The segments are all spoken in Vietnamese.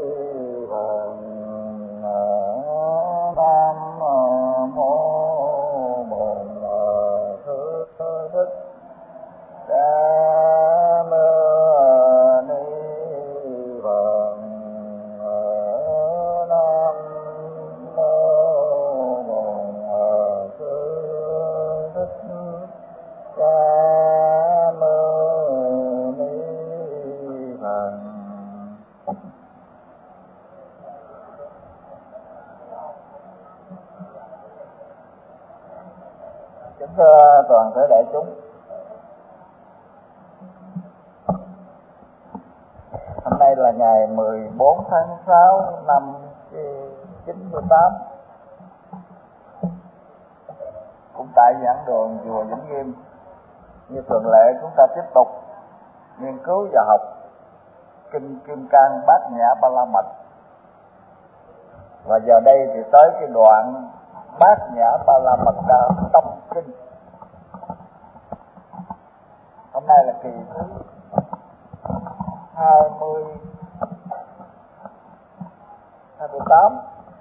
Thưa toàn thể đại chúng, hôm nay là ngày 14 tháng 6 năm 98, cũng tại giảng đường chùa Vĩnh Nghiêm. Như thường lệ, chúng ta tiếp tục nghiên cứu và học kinh Kim Cang Bát Nhã Ba La Mật. Và giờ đây thì tới cái đoạn Bát Nhã Ba La Mật Đa Tâm Kinh. Hôm nay là kỳ thứ 28.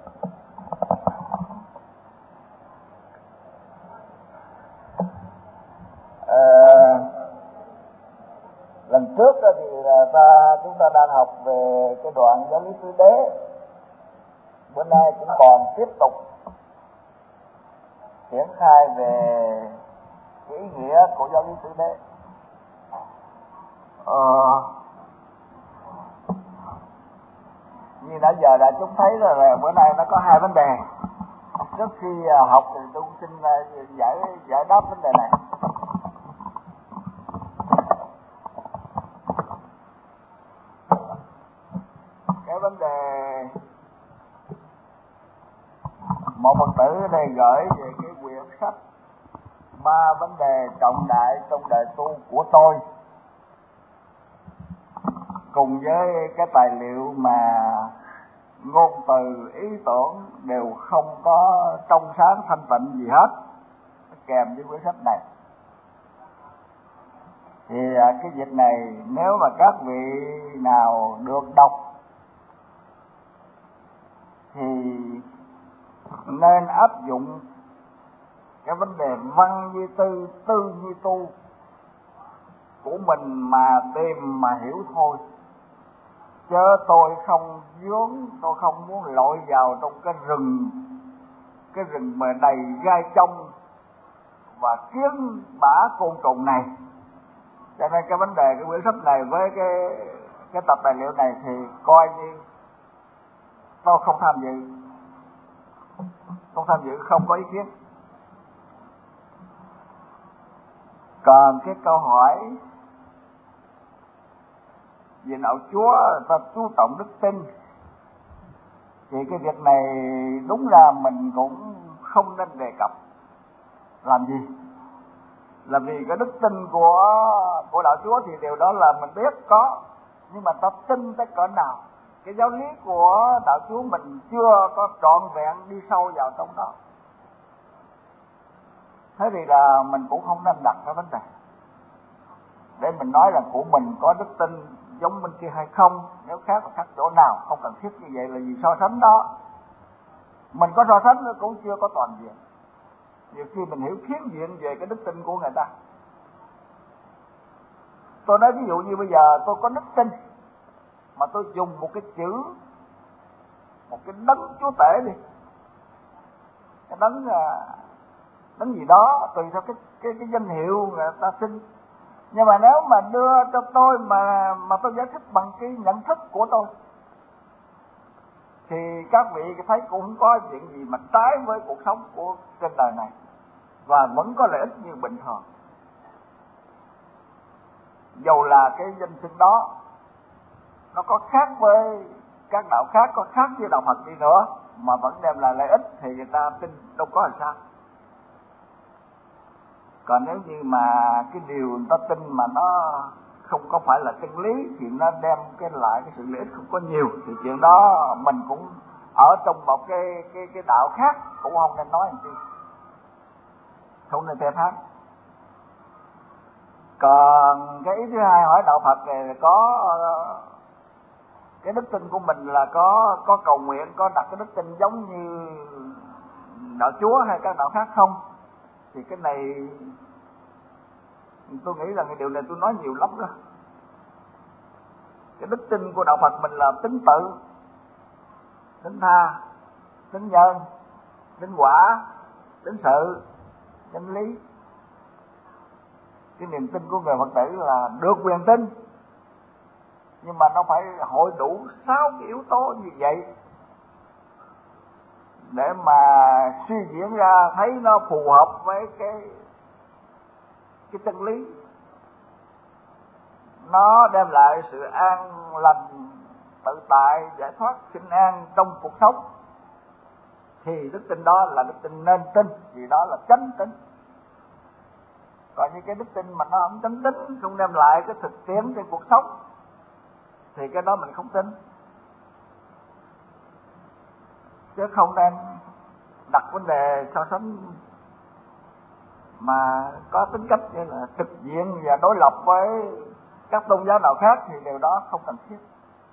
Lần trước thì chúng ta đang học về cái đoạn giáo lý tứ đế. Bữa nay cũng còn tiếp tục triển khai về cái ý nghĩa của giáo lý tứ đế. Như nãy giờ đã chúng thấy rồi, là bữa nay nó có hai vấn đề. Trước khi học thì tôi xin giải đáp vấn đề này. Cái vấn đề một Phật tử ở đây gửi về cái quyển sách 3 vấn đề trọng đại trong đời tu của tôi, cùng với cái tài liệu mà ngôn từ ý tưởng đều không có trong sáng thanh tịnh gì hết, kèm với quyển sách này. Thì cái việc này nếu mà các vị nào được đọc thì nên áp dụng cái vấn đề văn như tư, tư như tu của mình mà tìm mà hiểu thôi. Chớ tôi không vướng, tôi không muốn lội vào trong cái rừng mà đầy gai trong và kiến bã côn trùng này. Cho nên cái vấn đề cái quyển sách này với cái tập tài liệu này thì coi như tôi không tham dự, không có ý kiến. Còn cái câu hỏi về đạo Chúa, ta chú trọng đức tin, thì cái việc này đúng là mình cũng không nên đề cập. Làm gì? Là vì cái đức tin của đạo Chúa thì điều đó là mình biết có, nhưng mà ta tin tới cỡ nào. Cái giáo lý của đạo Chúa mình chưa có trọn vẹn đi sâu vào trong đó. Thế thì là mình cũng không nên đặt cái vấn đề để mình nói là của mình có đức tin giống bên kia hay không, nếu khác là khác chỗ nào, không cần thiết như vậy. Là vì so sánh đó, mình có so sánh cũng chưa có toàn diện. Nhiều khi mình hiểu phiến diện về cái đức tin của người ta. Tôi nói ví dụ như bây giờ tôi có đức tin mà tôi dùng một cái chữ, một cái đấng chúa tể đi, cái đấng gì đó tùy theo cái danh hiệu người ta xin. Nhưng mà nếu mà đưa cho tôi mà tôi giải thích bằng cái nhận thức của tôi thì các vị thấy cũng không có chuyện gì mà trái với cuộc sống của trên đời này, và vẫn có lợi ích như bình thường. Dầu là cái danh xưng đó nó có khác với các đạo khác, có khác với đạo Phật đi nữa, mà vẫn đem lại lợi ích thì người ta tin đâu có làm sao. Còn nếu như mà cái điều người ta tin mà nó không có phải là chân lý thì nó đem lại cái sự lợi ích không có nhiều, thì chuyện đó mình cũng ở trong một cái đạo khác cũng không nên nói làm chi, không nên theo thác. Còn cái ý thứ hai hỏi đạo Phật này có cái đức tin của mình là có cầu nguyện, có đặt cái đức tin giống như đạo Chúa hay các đạo khác không, thì cái này tôi nghĩ là cái điều này tôi nói nhiều lắm đó. Cái đức tin của đạo Phật mình là tính tự, tính tha, tính nhân, tính quả, tính sự, chân lý. Cái niềm tin của người Phật tử là được quyền tin, nhưng mà nó phải hội đủ 6 cái yếu tố như vậy để mà suy diễn ra thấy nó phù hợp với cái chân lý, nó đem lại sự an lành, tự tại, giải thoát, bình an trong cuộc sống, thì đức tin đó là đức tin nên tin, vì đó là chánh tin. Còn như cái đức tin mà nó không chánh tín, không đem lại cái thực tiễn trên cuộc sống, thì cái đó mình không tin. Chứ không nên đặt vấn đề so sánh mà có tính cách như là trực diện và đối lập với các tôn giáo nào khác, thì điều đó không cần thiết.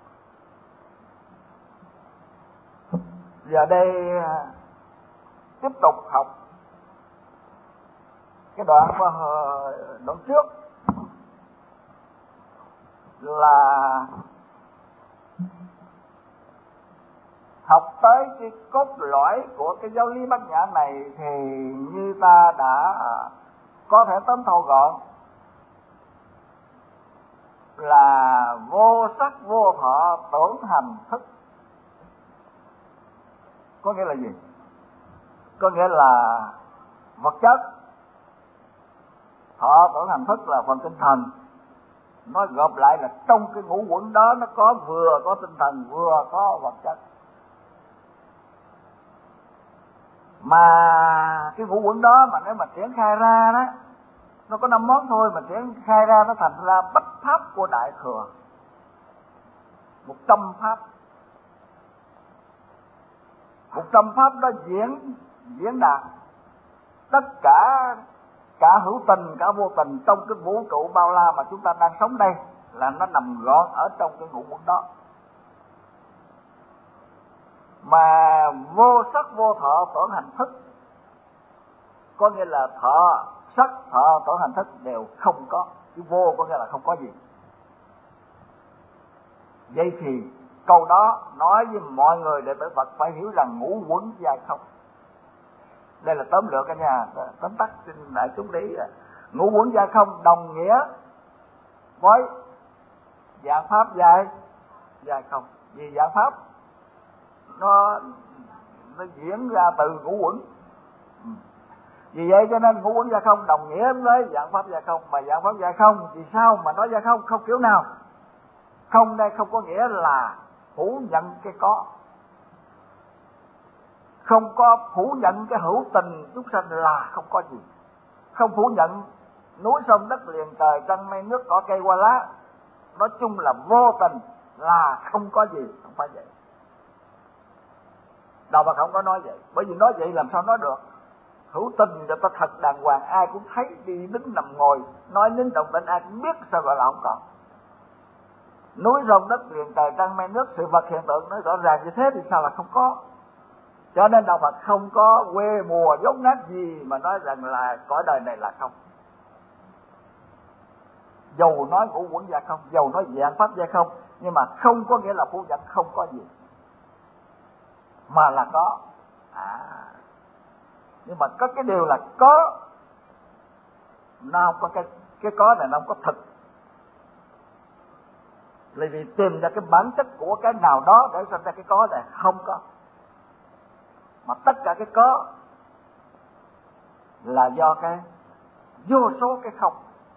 Giờ đây tiếp tục học cái đoạn trước là học tới cái cốt lõi của cái giáo lý Bát Nhã này, thì như ta đã có thể tóm thâu gọn là vô sắc vô thọ tưởng hành thức. Có nghĩa là gì? Có nghĩa là vật chất, thọ tưởng hành thức là phần tinh thần. Nói gộp lại là trong cái ngũ uẩn đó nó có vừa có tinh thần, vừa có vật chất. Mà cái ngũ uẩn đó mà nếu mà triển khai ra đó, nó có 5 món thôi, mà triển khai ra nó thành ra bách pháp của Đại Thừa, 100 pháp. 100 pháp đó diễn đạt tất cả hữu tình, cả vô tình trong cái vũ trụ bao la mà chúng ta đang sống đây, là nó nằm gọn ở trong cái ngũ uẩn đó. Mà vô sắc vô thọ tưởng hành thức, có nghĩa là thọ, sắc, thọ, tưởng hành thức đều không có. Cái vô có nghĩa là không có gì. Vậy thì câu đó nói với mọi người đệ tử Phật phải hiểu rằng ngũ uẩn giai không. Đây là tóm lược cả nhà, tóm tắt xin đại chúng lý. Ngũ uẩn giai không đồng nghĩa với dạng pháp giai không. Vì dạng pháp nó diễn ra từ ngũ uẩn. Vì vậy cho nên ngũ uẩn giai không đồng nghĩa với dạng pháp giai không. Mà dạng pháp giai không, vì sao mà nói giai không? Không kiểu nào. Không đây không có nghĩa là phủ nhận cái có, không có phủ nhận cái hữu tình chúng sanh là không có gì, không phủ nhận núi sông đất liền trời trăng mây nước cỏ cây hoa lá, nói chung là vô tình là không có gì, không phải vậy. Đạo Phật không có nói vậy, bởi vì nói vậy làm sao nói được. Hữu tình người ta thật đàng hoàng, ai cũng thấy, đi đứng nằm ngồi nói nín động tĩnh ai cũng biết, sao gọi là không có. Núi sông đất liền trời trăng mây nước, sự vật hiện tượng nó rõ ràng như thế thì sao là không có. Cho nên đạo Phật không có quê mùa dốt nát gì mà nói rằng là cõi đời này là không. Dầu nói ngũ uẩn giai không, dầu nói dạng pháp giai không, nhưng mà không có nghĩa là phủ nhận không có gì, mà là có. Nhưng mà có cái điều là có, nó không có cái có này nó không có thực. Là vì tìm ra cái bản chất của cái nào đó để sinh ra cái có này không có. Mà tất cả cái có là do cái vô số cái không.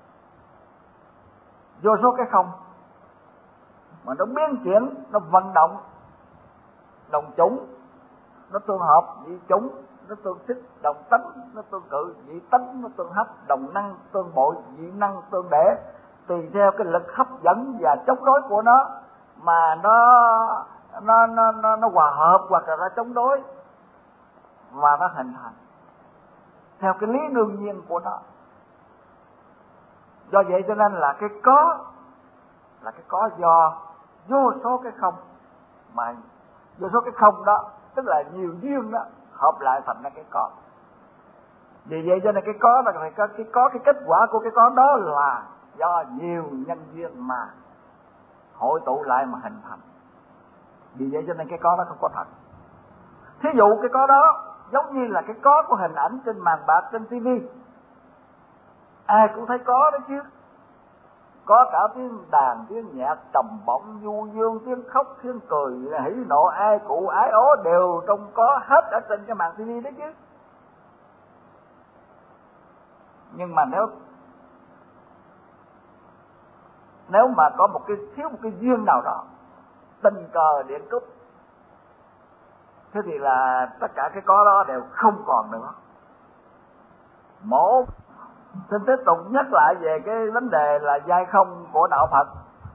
Vô số cái không mà nó biến chuyển, nó vận động, đồng chủng, nó tương hợp, dị chủng, nó tương thích, đồng tánh, nó tương cự, dị tánh, nó tương hấp, đồng năng, tương bội, dị năng, tương để. Tùy theo cái lực hấp dẫn và chống đối của nó mà nó hòa hợp hoặc là nó chống đối và nó hình thành theo cái lý đương nhiên của nó. Do vậy cho nên là cái có do vô số cái không, mà vô số cái không đó tức là nhiều duyên đó hợp lại thành ra cái có. Vì vậy cho nên cái có là cái kết quả của cái có đó là do nhiều nhân duyên mà hội tụ lại mà hình thành. Vì vậy cho nên cái có đó không có thật. Thí dụ cái có đó giống như là cái có của hình ảnh trên màn bạc trên tivi, ai cũng thấy có đó chứ. Có cả tiếng đàn, tiếng nhạc trầm bổng, du dương, tiếng khóc, tiếng cười, hỉ nộ, ai cụ, ái ố đều trong có hết ở trên cái màn tivi đó chứ. Nhưng mà nếu mà có thiếu một cái duyên nào đó, tình cờ điện trúc, thế thì là tất cả cái có đó đều không còn nữa. Xin tiếp tục nhắc lại về cái vấn đề là giai không của đạo Phật.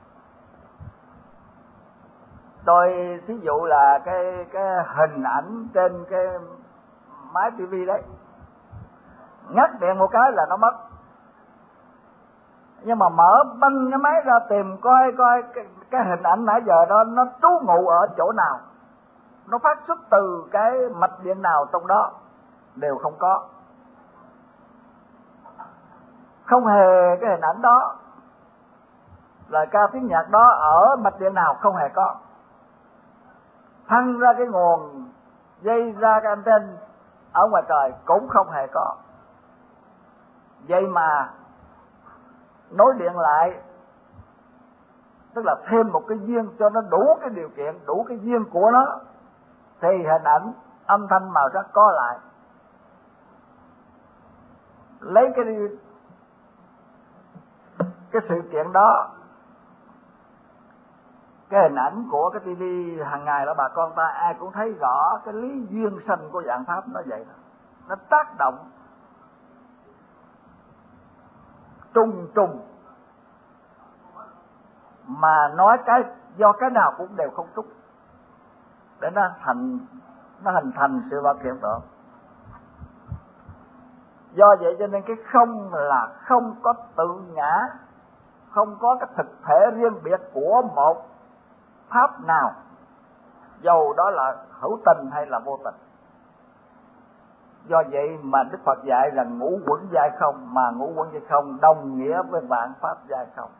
Tôi thí dụ là cái hình ảnh trên cái máy tivi đấy, ngắt điện một cái là nó mất. Nhưng mà mở băng cái máy ra tìm coi cái hình ảnh nãy giờ đó nó trú ngụ ở chỗ nào, nó phát xuất từ cái mạch điện nào trong đó, đều không có. Không hề cái hình ảnh đó, lời ca tiếng nhạc đó ở mạch điện nào không hề có. Thăng ra cái nguồn dây ra cái anten ở ngoài trời cũng không hề có. Vậy mà nối điện lại, tức là thêm một cái duyên cho nó đủ cái điều kiện, đủ cái duyên của nó, thì hình ảnh, âm thanh, màu sắc có lại. Lấy cái sự kiện đó, cái hình ảnh của cái tivi hàng ngày đó, bà con ta ai cũng thấy rõ cái lý duyên sanh của vạn pháp nó vậy đó. Nó tác động trùng trùng mà nói cái do cái nào cũng đều không trúng để nó hình thành sự vật hiện tượng. Do vậy cho nên cái không là không có tự ngã, không có cái thực thể riêng biệt của một pháp nào, dầu đó là hữu tình hay là vô tình. Do vậy mà Đức Phật dạy rằng ngũ uẩn giai không, mà ngũ uẩn giai không đồng nghĩa với vạn pháp giai không.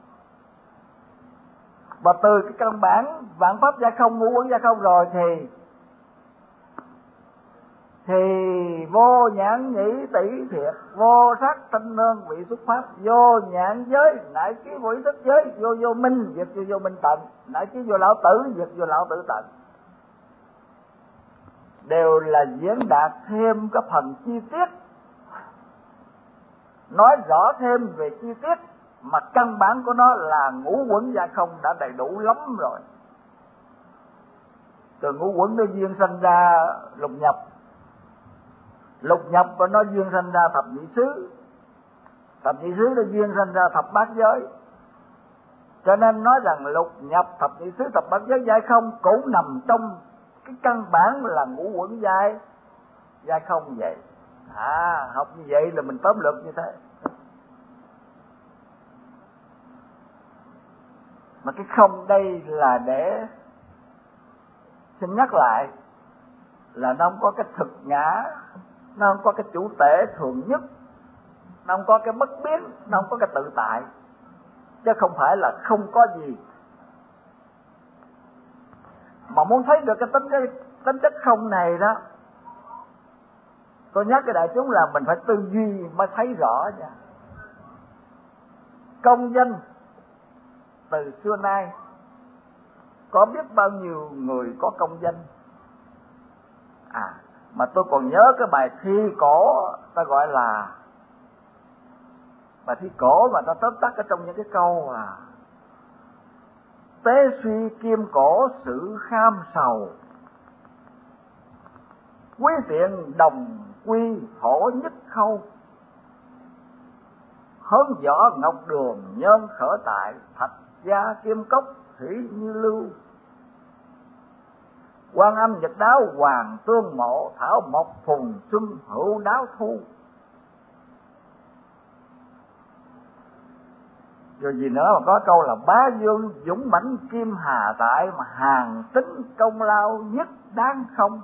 Và từ cái căn bản vạn pháp giai không, ngũ uẩn giai không rồi thì vô nhãn nhĩ tỷ thiệt, vô sắc thanh nương vị xuất pháp, vô nhãn giới nại chí vô ý thức giới, vô minh diệt vô minh tận, nại chí vô lão tử diệt vô lão tử tận. Đều là diễn đạt thêm cái phần chi tiết, nói rõ thêm về chi tiết, mà căn bản của nó là ngũ uẩn giai không đã đầy đủ lắm rồi. Từ ngũ uẩn nó duyên sanh ra lục nhập, lục nhập và nó duyên sanh ra thập nhị xứ, thập nhị xứ nó duyên sanh ra thập bát giới. Cho nên nói rằng lục nhập, thập nhị xứ, thập bát giới giai không cũng nằm trong cái căn bản là ngũ uẩn giai không vậy. Học như vậy là mình tóm lược như thế. Mà cái không đây là để xin nhắc lại là nó không có cái thực ngã, nó không có cái chủ thể thường nhất, nó không có cái bất biến, nó không có cái tự tại, chứ không phải là không có gì. Mà muốn thấy được cái tính chất không này đó, tôi nhắc cái đại chúng là mình phải tư duy mới thấy rõ nha. Công danh từ xưa nay có biết bao nhiêu người có công danh. Mà tôi còn nhớ cái bài thi cổ, ta gọi là bài thi cổ mà ta tóm tắt ở trong những cái câu tế suy kim cổ sự kham sầu, quý tiện đồng quy hổ nhất khâu, hớn võ ngọc đường nhân khởi tại, thạch gia kim cốc thủy như lưu, Quan Âm Nhật Đáo hoàng tương mộ, thảo mộc phùng xuân hữu đáo thu. Rồi gì nữa mà có câu là bá vương dũng mãnh kim hà tại, mà hàng tính công lao nhất đáng không.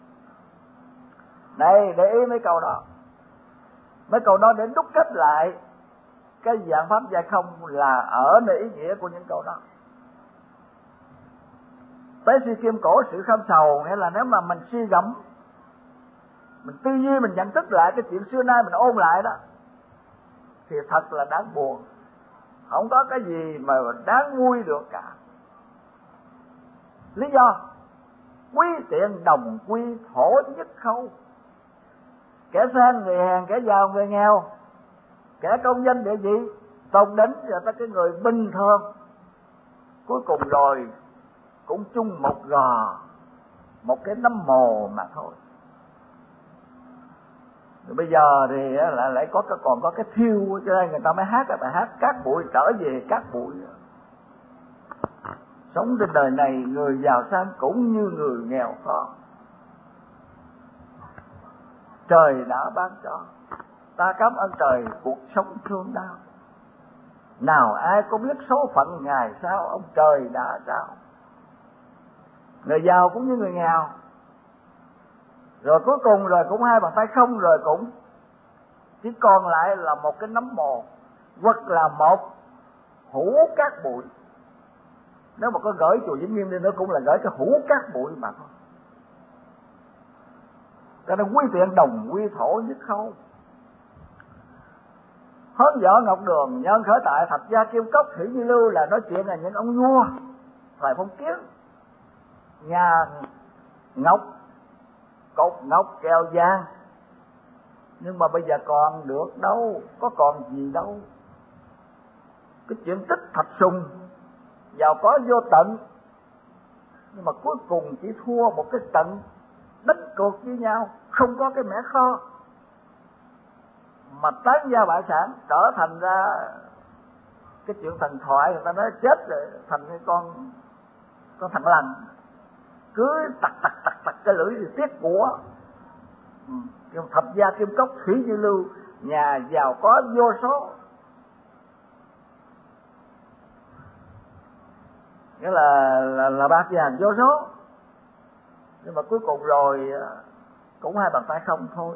Đây, để ý mấy câu đó. Mấy câu đó để đúc kết lại cái dạng pháp giai không là ở nơi ý nghĩa của những câu đó. Tế suy kim cổ sự khâm sầu, nghĩa là nếu mà mình suy gẫm, mình tư duy, mình nhận thức lại cái chuyện xưa nay, mình ôn lại đó, thì thật là đáng buồn. Không có cái gì mà đáng vui được cả. Lý do quý tiện đồng quy thổ nhất khâu. Kẻ sang người hèn, kẻ giàu người nghèo, kẻ công danh địa vị, tôn đỉnh và tới cái người bình thường, cuối cùng rồi cũng chung một gò, một cái nấm mồ mà thôi. Rồi bây giờ thì lại còn có cái thiêu, cho nên người ta mới hát cái bài hát Cát Bụi trở về cát bụi. Sống trên đời này người giàu sang cũng như người nghèo khó, trời đã ban cho. Ta cảm ơn trời cuộc sống thương đau, nào ai có biết số phận ngày sau ông trời đã trao. Người giàu cũng như người nghèo, rồi cuối cùng rồi cũng hai bàn tay không, rồi cũng chỉ còn lại là một cái nấm mồ, hoặc là một hũ cát bụi. Nếu mà có gửi chùa Vĩnh Nghiêm đi nữa cũng là gửi cái hũ cát bụi mà thôi. Cho nên quý tiện đồng quy thổ nhất khâu. Hớn võ Ngọc Đường nhân khởi tại, Thập gia Kim Cốc Thủy Như Lưu là nói chuyện là những ông vua thời phong kiến. Nhà ngọc, cột ngọc kèo vàng, nhưng mà bây giờ còn được đâu, có còn gì đâu. Cái chuyện tích thạch sùng giàu có vô tận, nhưng mà cuối cùng chỉ thua một cái trận đánh cược với nhau, không có cái mẻ kho, mà tán gia bại sản, trở thành ra cái chuyện thần thoại. Người ta nói chết rồi thành cái con thằng lằn, cứ tặc cái lưỡi thì tiếc của. Thập gia Kim Cốc Thủy Như Lưu, nhà giàu có vô số, nghĩa là bạc vàng vô số, nhưng mà cuối cùng rồi cũng hai bàn tay không thôi.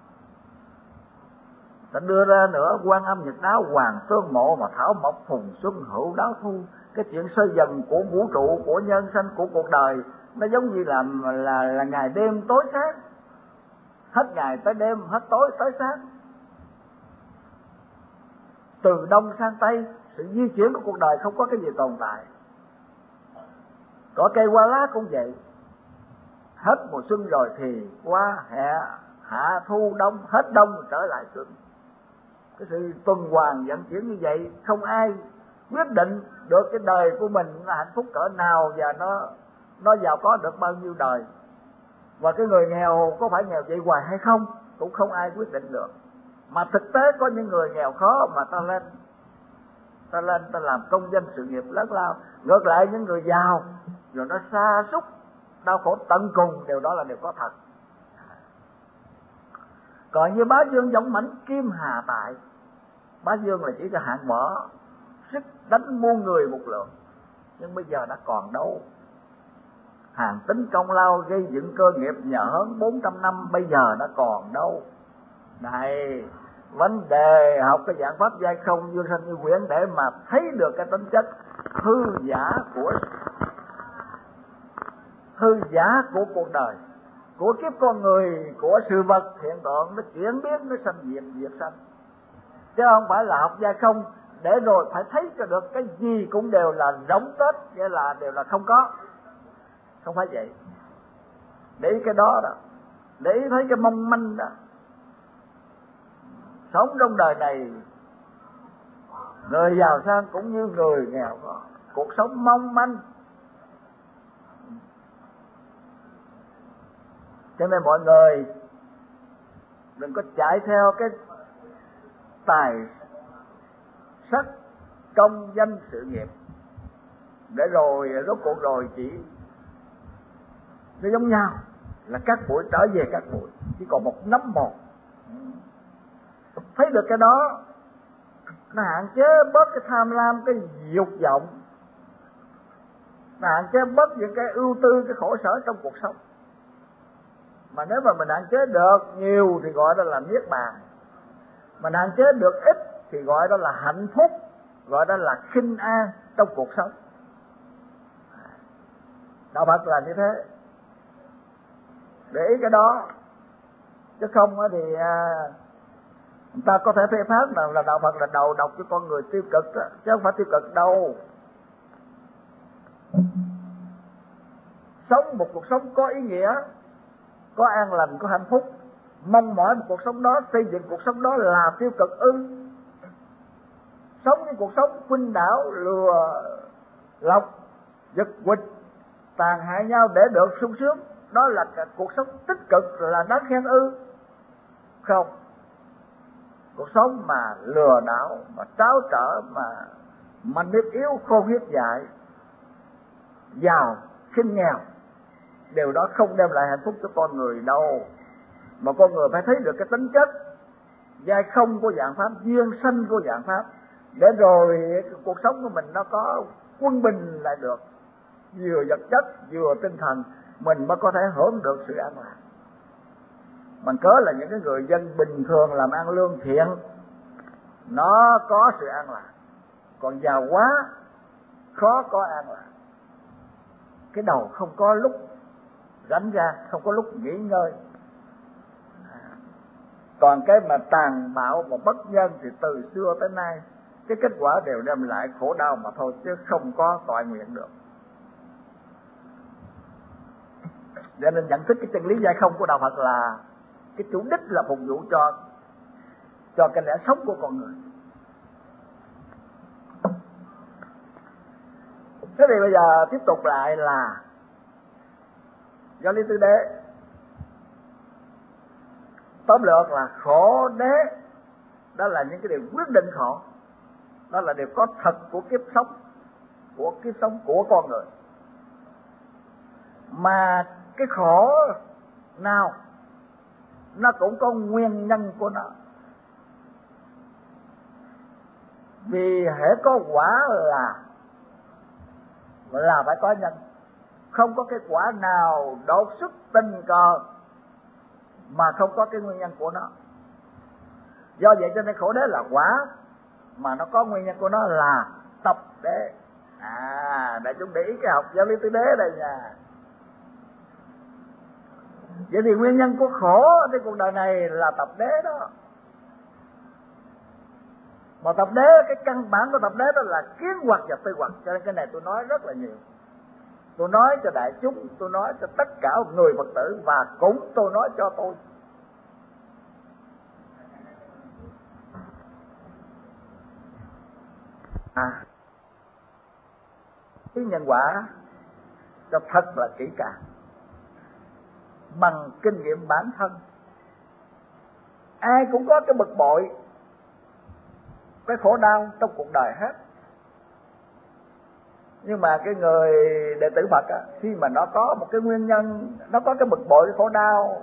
Ta đưa ra nữa Quan Âm Nhật Đáo, Hoàng Tương Mộ, mà Thảo Mộc Phùng Xuân Hữu Đáo Thu. Cái chuyện soi dần của vũ trụ, của nhân sinh, của cuộc đời, nó giống như là ngày đêm tối sáng, hết ngày tới đêm, hết tối tới sáng, từ đông sang tây, sự di chuyển của cuộc đời không có cái gì tồn tại. Cỏ cây hoa lá cũng vậy, hết mùa xuân rồi thì qua hè, hạ thu đông, hết đông rồi trở lại xuân. Cái sự tuần hoàn vận chuyển như vậy, không ai quyết định được cái đời của mình là hạnh phúc cỡ nào và nó giàu có được bao nhiêu đời. Và cái người nghèo có phải nghèo vậy hoài hay không cũng không ai quyết định được. Mà thực tế có những người nghèo khó mà ta lên ta làm công danh sự nghiệp lớn lao. Ngược lại những người giàu rồi nó sa sút đau khổ tận cùng, điều đó là điều có thật. Còn như bá vương dũng mãnh kim hà tại, bá vương là chỉ cho hạng mở, sức đánh muôn người một lượt, nhưng bây giờ đã còn đâu. Hàng tính công lao gây dựng cơ nghiệp nhờ hơn 400 năm, bây giờ đã còn đâu. Này, vấn đề học cái dạng pháp giai không vô sanh như quyển để mà thấy được cái tính chất hư giả của cuộc đời, của kiếp con người, của sự vật hiện tượng, nó chuyển biến, nó sanh diệt sanh, chứ không phải là học giai không để rồi phải thấy cho được cái gì cũng đều là rỗng tết, nghĩa là đều là không có. Không phải vậy. Để ý cái đó đó, để ý thấy cái mong manh đó. Sống trong đời này, người giàu sang cũng như người nghèo có, cuộc sống mong manh. Cho nên mọi người đừng có chạy theo cái tài sắc công danh sự nghiệp, để rồi rốt cuộc rồi chỉ nó giống nhau, là cát bụi trở về cát bụi, chỉ còn một nấm mồ. Thấy được cái đó nó hạn chế bớt cái tham lam, cái dục vọng, nó hạn chế bớt những cái ưu tư, cái khổ sở trong cuộc sống. Mà nếu mà mình hạn chế được nhiều thì gọi đó là niết bàn, mình hạn chế được ít thì gọi đó là hạnh phúc, gọi đó là khinh an trong cuộc sống. Đạo Phật là như thế, để ý cái đó, chứ không thì người ta có thể phê phán là đạo Phật là đầu độc cho con người tiêu cực đó, chứ không phải tiêu cực đâu. Sống một cuộc sống có ý nghĩa, có an lành, có hạnh phúc, mong mỏi một cuộc sống đó, xây dựng cuộc sống đó là tiêu cực ư? Sống những cuộc sống khuynh đảo, lừa lọc, giật quỵt, tàn hại nhau để được sung sướng, đó là cuộc sống tích cực, là đáng khen ư? Không. Cuộc sống mà lừa đảo, mà tráo trở, mà nếp yếu, khôn hiếp dại, giàu khinh nghèo, điều đó không đem lại hạnh phúc cho con người đâu. Mà con người phải thấy được cái tính chất giai không của dạng pháp, duyên sanh của dạng pháp, để rồi cuộc sống của mình nó có quân bình lại được, vừa vật chất vừa tinh thần, mình mới có thể hưởng được sự an lạc. Bằng cớ là những cái người dân bình thường làm ăn lương thiện nó có sự an lạc, còn giàu quá khó có an lạc. Cái đầu không có lúc rảnh ra, không có lúc nghỉ ngơi. Còn cái mà tàn bạo và bất nhân thì từ xưa tới nay cái kết quả đều đem lại khổ đau mà thôi, chứ không có toại nguyện được. Cho nên nhận thức cái chân lý giai không của đạo Phật là cái chủ đích là phục vụ cho cái lẽ sống của con người. Thế thì bây giờ tiếp tục lại là do lý tứ đế. Tóm lược là khổ đế, đó là những cái điều quyết định khổ, đó là điều có thật của kiếp sống của con người. Mà cái khổ nào nó cũng có nguyên nhân của nó, vì hễ có quả là phải có nhân. Không có cái quả nào đột xuất tình cờ mà không có cái nguyên nhân của nó. Do vậy cho nên khổ đế là quả, mà nó có nguyên nhân của nó là tập đế. Đại chúng để ý cái học giáo lý tứ đế đây nha. Vậy thì nguyên nhân của khổ trên cuộc đời này là tập đế đó. Mà tập đế, cái căn bản của tập đế đó là kiến hoặc và tư hoặc. Cho nên cái này tôi nói rất là nhiều. Tôi nói cho đại chúng, tôi nói cho tất cả người Phật tử, và cũng tôi nói cho tôi. Cái nhân quả cho thật là kỹ càng, bằng kinh nghiệm bản thân. Ai cũng có cái bực bội, cái khổ đau trong cuộc đời hết. Nhưng mà cái người đệ tử Phật á, khi mà nó có một cái nguyên nhân, nó có cái bực bội, cái khổ đau,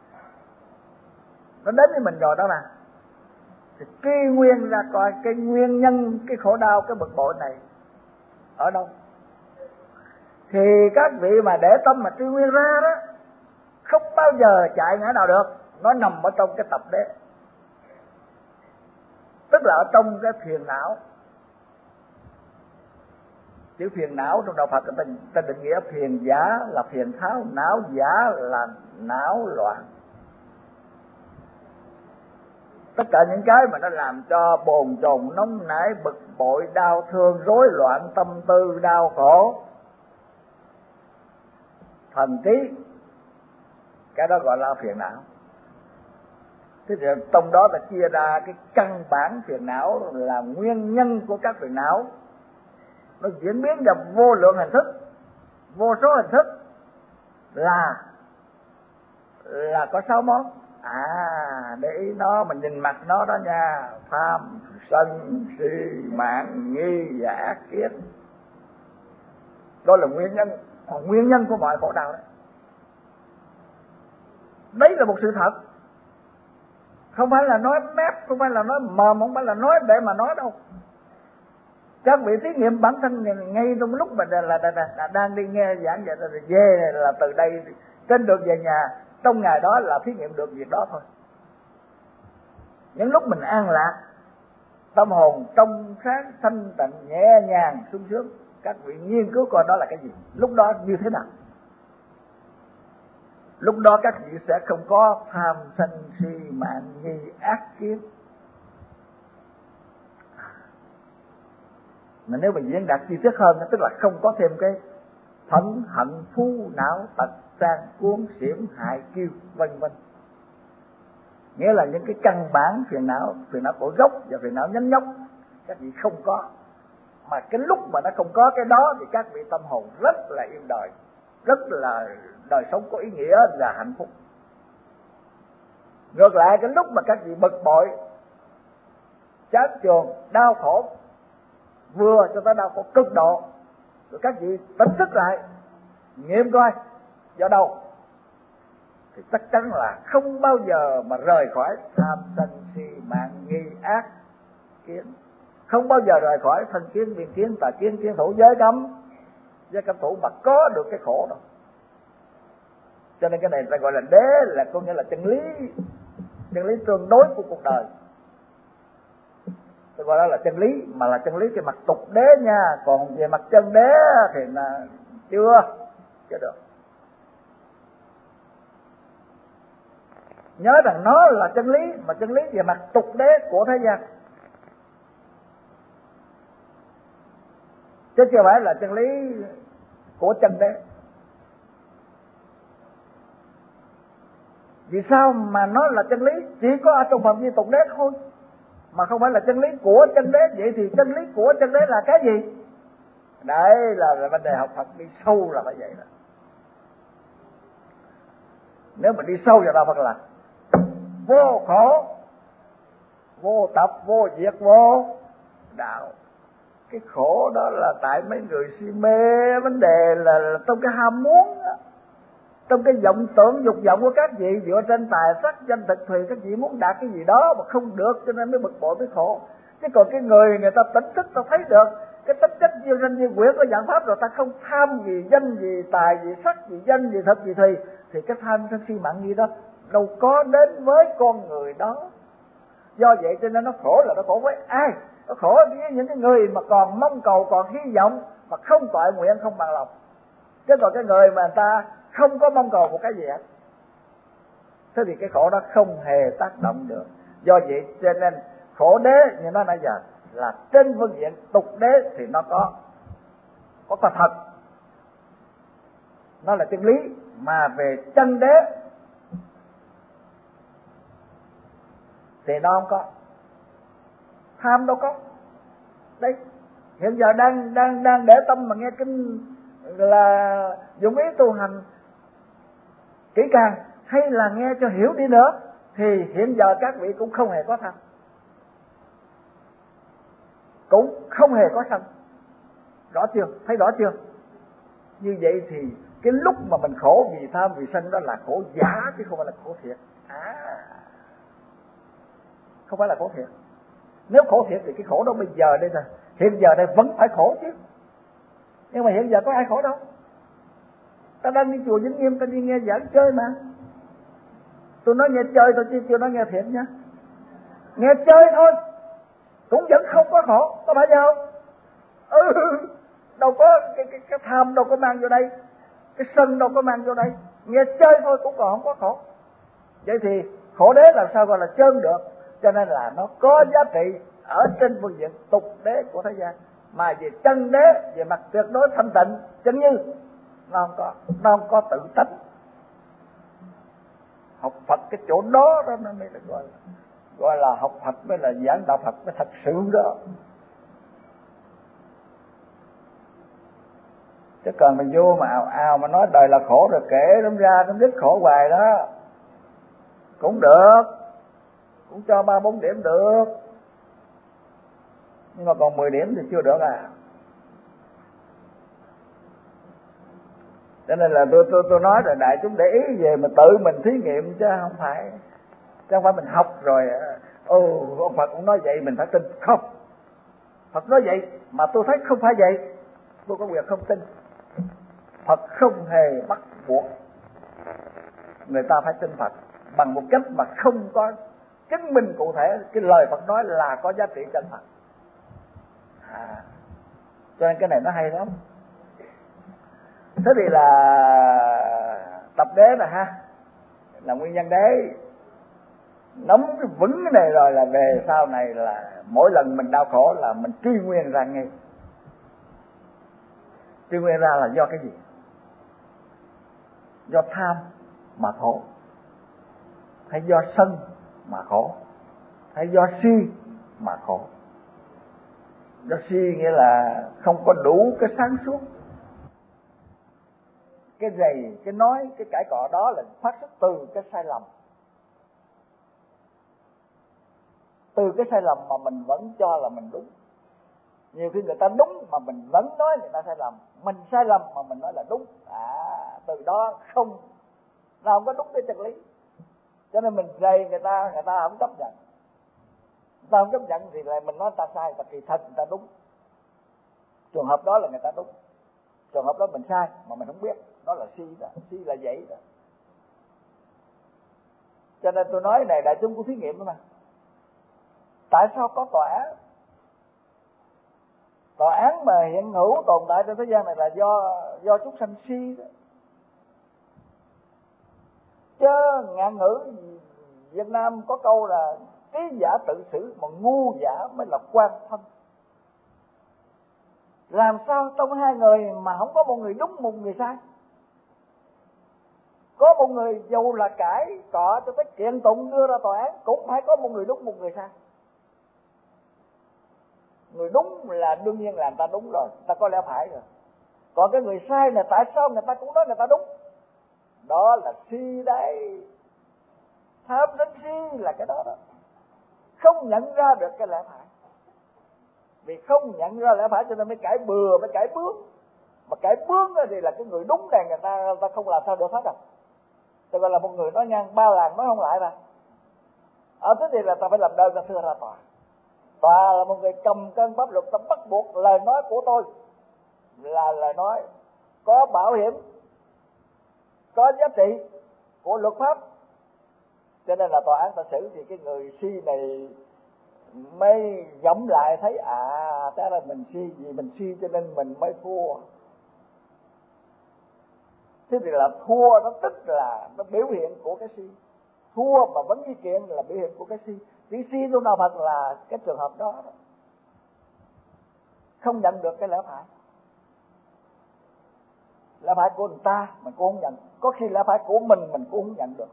nó đến với mình rồi đó mà, thì truy nguyên ra coi cái nguyên nhân cái khổ đau, cái bực bội này ở đâu. Thì các vị mà để tâm mà truy nguyên ra đó, không bao giờ chạy ngã nào được. Nó nằm ở trong cái tập đế, tức là ở trong cái phiền não. Chữ phiền não trong đạo Phật ta định nghĩa phiền giả là phiền tháo, não giả là não loạn. Tất cả những cái mà nó làm cho bồn chồn, nóng nảy, bực bội, đau thương, rối loạn tâm tư, đau khổ, thần trí, cái đó gọi là phiền não. Thế thì trong đó ta chia ra cái căn bản phiền não là nguyên nhân của các phiền não. Nó diễn biến ra vô lượng hình thức, vô số hình thức, là có 6 món. Để ý nó, mình nhìn mặt nó đó nha: tham, sân, si, mạn, nghi và ác kiến. Đó là nguyên nhân của mọi khổ đau đấy. Đấy là một sự thật. Không phải là nói mép, không phải là nói mồm, không phải là nói để mà nói đâu. Các vị thí nghiệm bản thân ngay trong lúc mà đang đi nghe giảng dạy rồi về là từ đây trên đường về nhà, trong ngày đó là thí nghiệm được việc đó thôi. Những lúc mình an lạc, tâm hồn trong sáng thanh tịnh nhẹ nhàng sung sướng, các vị nghiên cứu coi đó là cái gì, lúc đó như thế nào. Lúc đó các vị sẽ không có tham sân si mạn nghi ác kiến. Mà nếu mình diễn đạt chi tiết hơn, tức là không có thêm cái phẫn hận phu não tật sang cuốn xiểm hại kiêu vân vân. Nghĩa là những cái căn bản phiền não của gốc và phiền não nhánh nhóc các vị không có. Mà cái lúc mà nó không có cái đó thì các vị tâm hồn rất là yên đời, rất là đời sống có ý nghĩa và hạnh phúc. Ngược lại cái lúc mà các vị bực bội, chán chường, đau khổ, vừa cho tới đau khổ cực độ, rồi các vị tỉnh thức lại, nghiệm coi do đâu, thì chắc chắn là không bao giờ mà rời khỏi tham sân si mạn nghi ác kiến, không bao giờ rời khỏi thân kiến, biên kiến, tà kiến, kiến thủ, giới cấm thủ mà có được cái khổ đâu. Cho nên cái này ta gọi là đế, là có nghĩa là chân lý tương đối của cuộc đời. Tôi gọi đó là chân lý, mà là chân lý cái mặt tục đế nha, còn về mặt chân đế thì là chưa được. Nhớ rằng nó là chân lý, mà chân lý về mặt tục đế của thế gian, chứ chưa phải là chân lý của chân đế. Vì sao mà nó là chân lý chỉ có ở trong phạm vi tục đế thôi, mà không phải là chân lý của chân đế? Vậy thì chân lý của chân đế là cái gì? Đấy là vấn đề học Phật đi sâu là phải vậy đó. Nếu mà đi sâu vào đạo Phật là vô khổ, vô tập, vô diệt, vô đạo. Cái khổ đó là tại mấy người si mê vấn đề là trong cái ham muốn đó, trong cái vọng tưởng dục vọng của các vị dựa trên tài sắc danh thực thùy. Các vị muốn đạt cái gì đó mà không được cho nên mới bực bội mới khổ. Chứ còn cái người ta tỉnh thức, ta thấy được cái tính chất diêu sanh diêu quyển của dạng pháp rồi, ta không tham gì danh gì tài gì sắc gì danh gì thực gì thùy, thì cái tham sân si mạn nghi đó đâu có đến với con người đó. Do vậy cho nên nó khổ là nó khổ với ai? Nó khổ với những cái người mà còn mong cầu, còn hy vọng, mà không toại nguyện, không bằng lòng. Chứ còn cái người mà người ta không có mong cầu một cái gì hết, thế thì cái khổ đó không hề tác động được. Do vậy cho nên khổ đế như nó nãy giờ là trên phương diện tục đế thì nó có thật, nó là chân lý. Mà về chân đế thì nó không có, tham đâu có. Đấy, hiện giờ đang để tâm mà nghe kinh là dụng ý tu hành kỹ càng, hay là nghe cho hiểu đi nữa, thì hiện giờ các vị cũng không hề có tham, cũng không hề có sân. Rõ chưa? Thấy rõ chưa? Như vậy thì cái lúc mà mình khổ vì tham vì sân đó là khổ giả chứ không phải là khổ thiệt. Không phải là khổ thiệt. Nếu khổ thiệt thì cái khổ đó bây giờ đây là hiện giờ đây vẫn phải khổ chứ. Nhưng mà hiện giờ có ai khổ đâu. Ta đang đi chùa Vĩnh Nghiêm, ta đi nghe giảng chơi mà. Tôi nói nghe chơi thôi chứ chưa nói nghe thiệt nha. Nghe chơi thôi cũng vẫn không có khổ, có phải không? Đâu có cái tham đâu có mang vô đây, cái sân đâu có mang vô đây. Nghe chơi thôi cũng còn không có khổ. Vậy thì khổ đế làm sao gọi là trơn được? Cho nên là nó có giá trị ở trên phương diện tục đế của thế gian, mà về chân đế, về mặt tuyệt đối thanh tịnh chân như nó không có tự tánh. Học Phật cái chỗ đó nó mới là gọi là học Phật, mới là giảng đạo Phật mới thật sự đó. Chứ còn mình vô mà ào mà nói đời là khổ rồi kể đâm ra nó rất khổ hoài đó cũng được, cũng cho 3-4 điểm được, nhưng mà còn 10 điểm thì chưa được à. Cho nên là tôi nói là đại chúng để ý về mà tự mình thí nghiệm chứ không phải Chứ không phải mình học rồi ông Phật cũng nói vậy mình phải tin. Không, Phật nói vậy mà tôi thấy không phải vậy, tôi có quyền không tin. Phật không hề bắt buộc người ta phải tin Phật bằng một cách mà không có chứng minh cụ thể cái lời Phật nói là có giá trị chân thật. Cho nên cái này nó hay lắm. Thế thì là tập đế nè ha, là nguyên nhân đế. Nắm vững cái này rồi là về sau này là mỗi lần mình đau khổ là mình truy nguyên ra ngay. Truy nguyên ra là do cái gì? Do tham mà khổ, hay do sân mà khổ, hay do si mà khổ? Do si nghĩa là không có đủ cái sáng suốt. Cái rầy, cái nói, cái cãi cọ đó là phát xuất từ cái sai lầm. Từ cái sai lầm mà mình vẫn cho là mình đúng. Nhiều khi người ta đúng mà mình vẫn nói người ta sai lầm. Mình sai lầm mà mình nói là đúng. Từ đó không, nào không có đúng cái chân lý. Cho nên mình rầy người ta không chấp nhận. Người ta không chấp nhận thì lại mình nói ta sai, ta kỳ thật người ta đúng. Trường hợp đó là người ta đúng, trường hợp đó mình sai mà mình không biết, đó là si đó. Si là vậy đó. Cho nên tôi nói này đại chúng của thí nghiệm đó mà. Tại sao có tòa án? Tòa án mà hiện hữu tồn tại trên thế gian này là do chúng sanh si đó. Chứ ngạn ngữ Việt Nam có câu là trí giả tự xử mà ngu giả mới là quan thân. Làm sao trong hai người mà không có một người đúng một người sai? Có một người dù là cãi cọ cho tới kiện tụng đưa ra tòa án cũng phải có một người đúng một người sai. Người đúng là đương nhiên là người ta đúng rồi, người ta có lẽ phải rồi. Còn cái người sai là tại sao người ta cũng nói người ta đúng? Đó là si đấy. Tham sân si là cái đó đó. Không nhận ra được cái lẽ phải. Vì không nhận ra lẽ phải cho nên mới cãi bừa, mới cãi bướng. Mà cãi bướng thì là cái người đúng này người ta không làm sao được hết rồi. Tôi gọi là một người nói ngang ba làng nói không lại mà. Thế thì là ta phải làm đơn ra thưa ra tòa. Tòa là một người cầm cân pháp luật, ta bắt buộc lời nói của tôi là lời nói có bảo hiểm, có giá trị của luật pháp. Cho nên là tòa án ta xử thì cái người si này mới dẫm lại thấy thế là mình si, vì mình si cho nên mình mới thua. Thế thì là thua nó tức là nó biểu hiện của cái si. Thua mà vẫn đi kiện là biểu hiện của cái si. Chữ si lúc nào thật là cái trường hợp đó. Không nhận được cái lẽ phải. Lẽ phải của người ta mình cũng không nhận. Có khi lẽ phải của mình cũng không nhận được.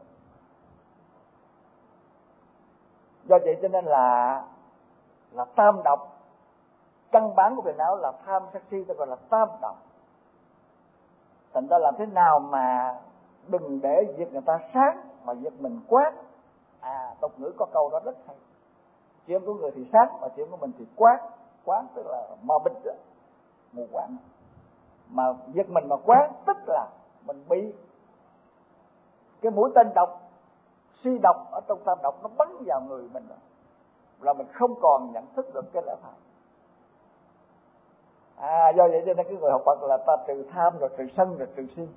Do vậy cho nên là tam độc. Căn bản của phiền não là tham sân si, ta gọi là tam độc. Thành ra làm thế nào mà đừng để việc người ta sáng mà việc mình quát. Tục ngữ có câu đó rất hay. Chuyện của người thì sáng mà chuyện của mình thì quát. Quát tức là mờ bịch đó, mù quáng. Mà việc mình mà quát tức là mình bị cái mũi tên độc, si độc ở trong tam độc nó bắn vào người mình rồi. Là mình không còn nhận thức được cái lẽ phải. Do vậy cho nên cái người học Phật là ta trừ tham rồi trừ sân rồi trừ si.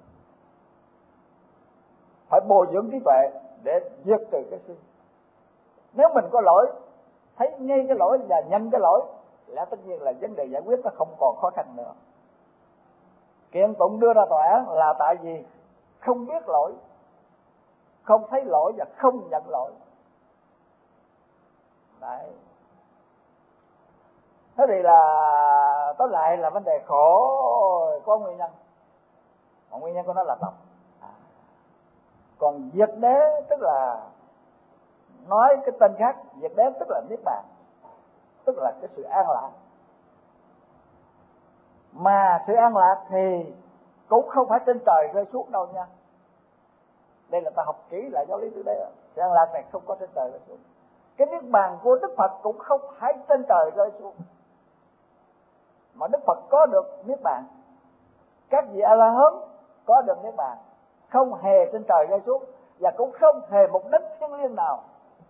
Phải bồi dưỡng trí tuệ để diệt trừ cái si. Nếu mình có lỗi, thấy ngay cái lỗi và nhận cái lỗi, lẽ tất nhiên là vấn đề giải quyết nó không còn khó khăn nữa. Kiện tụng đưa ra tòa án là tại vì không biết lỗi, không thấy lỗi và không nhận lỗi. Đấy. Thế thì là tóm lại là vấn đề khổ có nguyên nhân, mà nguyên nhân của nó là tập. Còn diệt đế tức là nói cái tên khác, diệt đế tức là niết bàn, tức là cái sự an lạc. Mà sự an lạc thì cũng không phải trên trời rơi xuống đâu nha. Đây là ta học kỹ lại giáo lý từ đây. Sự an lạc này không có trên trời rơi xuống. Cái niết bàn của Đức Phật cũng không phải trên trời rơi xuống. Mà Đức Phật có được niết bàn, các vị A La Hán có được niết bàn, không hề trên trời rơi xuống, và cũng không hề mục đích thiêng liêng nào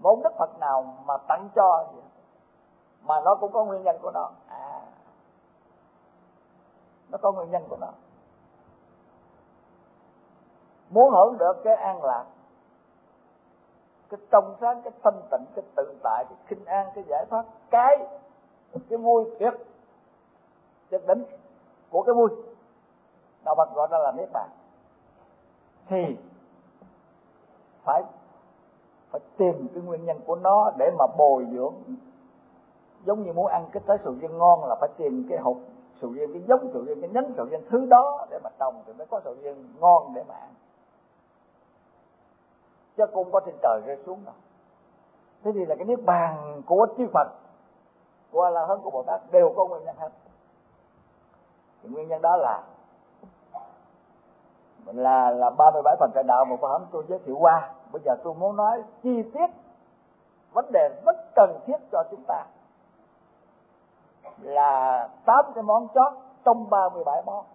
một đức Phật nào mà tặng cho vậy, mà nó cũng có nguyên nhân của nó. Nó có nguyên nhân của nó. Muốn hưởng được cái an lạc, cái trong sáng, cái thanh tịnh, cái tự tại, cái khinh an, cái giải thoát, cái vui tuyệt đỉnh của cái vui, đạo Phật gọi đó là niết bàn, thì phải tìm cái nguyên nhân của nó để mà bồi dưỡng. Giống như muốn ăn cái trái sầu riêng ngon là phải tìm cái hột sầu riêng, cái giống sầu riêng, cái nhánh sầu riêng thứ đó để mà trồng thì mới có sầu riêng ngon để mà ăn, chứ cũng có trên trời rơi xuống đâu. Thế thì là cái niết bàn của chư Phật, của A La Hán, của Bồ Tát đều có nguyên nhân hết. Thì nguyên nhân đó là 37 phần trời đạo mà Pháp tôi giới thiệu qua. Bây giờ tôi muốn nói chi tiết vấn đề rất cần thiết cho chúng ta, là 8 cái món chót trong 37 món,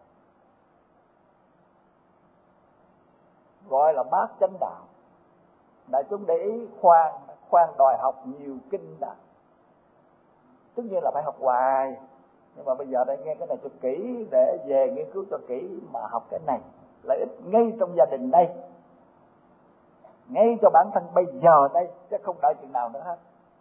gọi là bát chánh đạo. Đại chúng để ý, khoan đòi học nhiều kinh đã, tất nhiên là phải học hoài, nhưng mà bây giờ đây nghe cái này cho kỹ, để về nghiên cứu cho kỹ mà học cái này lợi ích ngay trong gia đình đây, ngay cho bản thân bây giờ đây, chứ không đợi chừng nào nữa hết.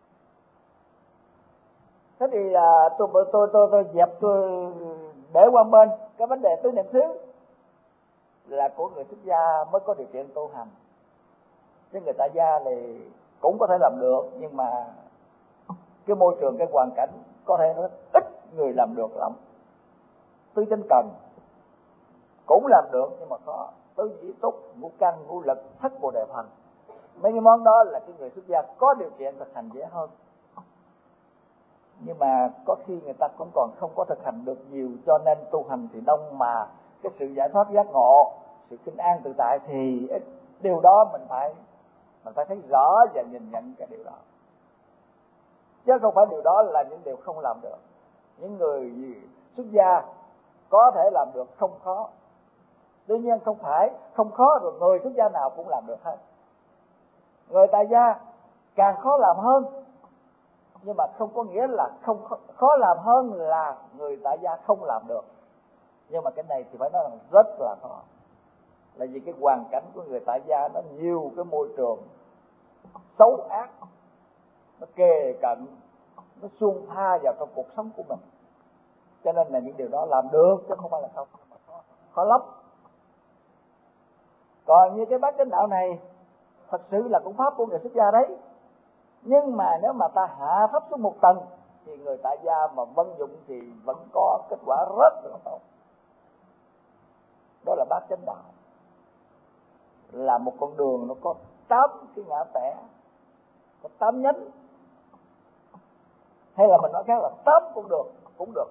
Thế thì tôi dẹp, tôi để qua bên cái vấn đề tứ niệm xứ là của người xuất gia mới có điều kiện tu hành, chứ người tại gia thì cũng có thể làm được, nhưng mà cái môi trường, cái hoàn cảnh có thể rất ít người làm được lắm. Tứ chánh cần cũng làm được, nhưng mà có tứ dĩ túc, ngũ căn, ngũ lực, thất bồ đề phần, mấy cái món đó là cái người xuất gia có điều kiện thực hành dễ hơn. Nhưng mà có khi người ta cũng còn không có thực hành được nhiều, cho nên tu hành thì đông, mà cái sự giải thoát giác ngộ, sự kinh an tự tại thì ít. Điều đó mình phải thấy rõ và nhìn nhận cái điều đó, chứ không phải điều đó là những điều không làm được. Những người xuất gia có thể làm được, không khó. Tuy nhiên không khó rồi người xuất gia nào cũng làm được hết. Người tại gia càng khó làm hơn, nhưng mà không có nghĩa là không khó làm hơn là người tại gia không làm được. Nhưng mà cái này thì phải nói là rất là khó, là vì cái hoàn cảnh của người tại gia nó nhiều cái môi trường xấu ác, nó kề cận, nó xung pha vào trong cuộc sống của mình, cho nên là những điều đó làm được chứ không phải là không, khó lắm. Còn như cái bát chánh đạo này thật sự là cũng pháp của người xuất gia đấy, nhưng mà nếu mà ta hạ thấp xuống một tầng thì người tại gia mà vận dụng thì vẫn có kết quả rất là tốt. Đó là bát chánh đạo, là một con đường nó có 8 cái ngã rẽ, có 8 nhánh, hay là mình nói khác là 8 con đường cũng được.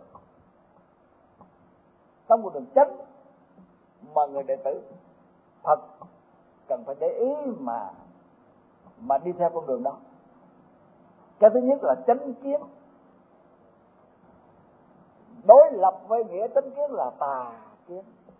8 con đường chánh mà người đệ tử Phật cần phải để ý mà đi theo con đường đó. Cái thứ nhất là chánh kiến, đối lập với nghĩa chánh kiến là tà kiến.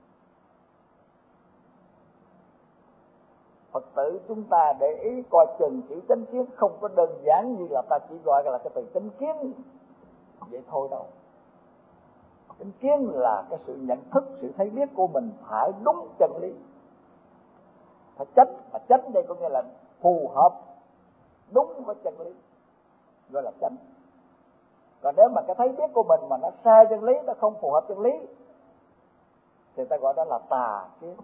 Phật tử chúng ta để ý coi chừng chữ chánh kiến không có đơn giản như là ta chỉ gọi là cái từ chánh kiến vậy thôi đâu. Chánh kiến là cái sự nhận thức, sự thấy biết của mình phải đúng chân lý, phải chánh. Mà chánh đây có nghĩa là phù hợp đúng với chân lý, gọi là chánh. Còn nếu mà cái thấy biết của mình mà nó sai chân lý, nó không phù hợp chân lý, thì ta gọi đó là tà kiến.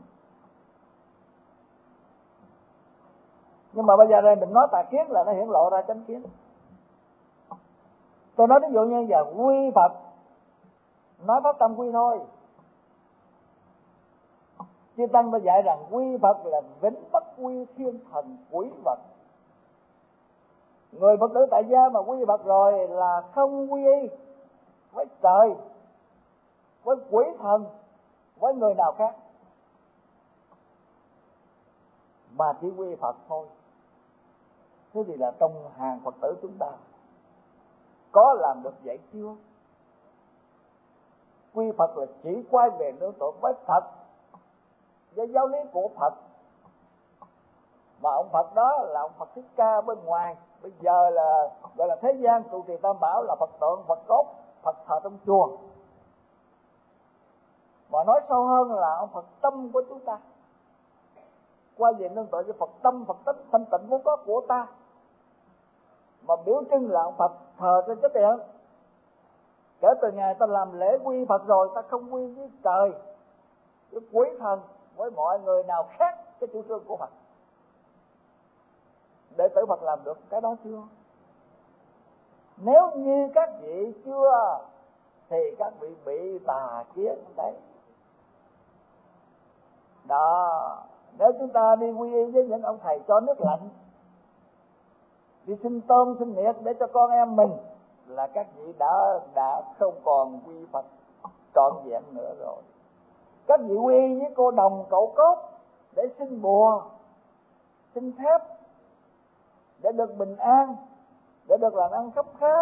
Nhưng mà bây giờ đây mình nói tà kiến là nó hiển lộ ra chánh kiến. Tôi nói ví dụ như giờ quy Phật, nói pháp tâm quy thôi. Chư Tăng đã dạy rằng quy Phật là vĩnh bất quy thiên thần quỷ vật. Người Phật tử tại gia mà quy Phật rồi là không quy y với trời, với quỷ thần, với người nào khác, mà chỉ quy Phật thôi. Thế thì là trong hàng Phật tử chúng ta có làm được vậy chưa? Quy Phật là chỉ quay về nương tựa với Phật, với giáo lý của Phật, Mà ông Phật đó là ông Phật Thích Ca bên ngoài. Bây giờ là gọi là thế gian trụ trì Tam Bảo là Phật tượng, Phật cốt, Phật thờ trong chùa. Mà nói sâu hơn là ông Phật tâm của chúng ta, qua về nương tựa cho Phật tâm, Phật tính thanh tịnh vốn có của ta. Mà biểu trưng là ông Phật thờ trên chánh điện. Kể từ ngày ta làm lễ quy Phật rồi, ta không quy với trời, với quỷ thần, với mọi người nào khác cái chủ trương của Phật. Đệ tử Phật làm được cái đó chưa? Nếu như các vị chưa thì các vị bị tà kiến đấy. Đó, nếu chúng ta đi quy y với những ông thầy cho nước lạnh, đi xin tôm xin miệt để cho con em mình, là các vị đã không còn quy Phật trọn vẹn nữa rồi. Các vị quy với cô đồng cậu cốt để xin bùa, xin phép, để được bình an, để được làm ăn khấm khá,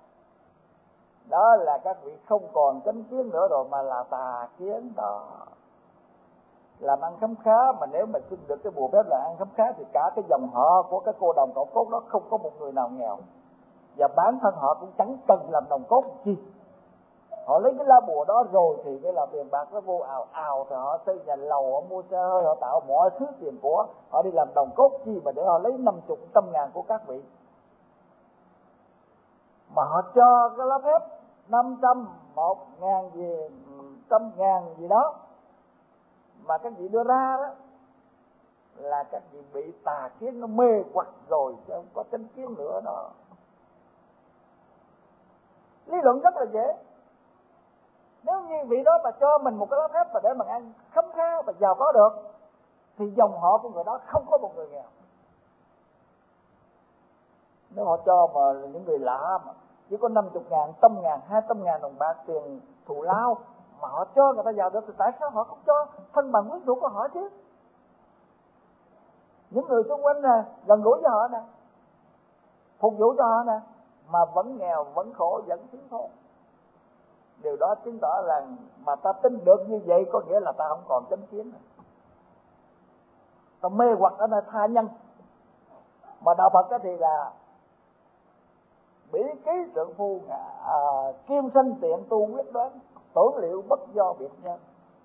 đó là các vị không còn chánh kiến nữa rồi, mà là tà kiến đó. Làm ăn khấm khá, mà nếu mà xin được cái bùa phép là ăn khấm khá thì cả cái dòng họ của cái cô đồng cậu cốt đó không có một người nào nghèo, và bản thân họ cũng chẳng cần làm đồng cốt chi. Họ lấy cái lá bùa đó rồi thì cái là tiền bạc nó vô ào ào, thì họ xây nhà lầu, họ mua xe hơi, họ tạo mọi thứ tiền của, họ đi làm đồng cốt chi mà để họ lấy 50, 100 ngàn của các vị. Mà họ cho cái lá phép 500, 1.000 gì, 100.000 gì đó mà các vị đưa ra đó, là các vị bị tà kiến nó mê hoặc rồi, chứ không có chánh kiến nữa đó. Lý luận rất là dễ. Nếu như vị đó mà cho mình một cái lá phép mà để mình ăn khấm khá và giàu có được, thì dòng họ của người đó không có một người nghèo. Nếu họ cho mà những người lạ mà chỉ có 50.000, 100.000, 200.000 đồng bạc tiền thù lao mà họ cho người ta giàu được, thì tại sao họ không cho thân bằng quyến thuộc của họ chứ? Những người xung quanh nè, gần gũi với họ nè, phục vụ cho họ nè, mà vẫn nghèo, vẫn khổ, vẫn thiếu thốn. Điều đó chứng tỏ là mà ta tin được như vậy có nghĩa là ta không còn chánh kiến nữa. Ta mê hoặc ở nơi tha nhân. Mà đạo Phật thì là bỉ ký trượng phu, kim sinh tiện tu quyết đoán, tưởng liệu bất do biệt nhân.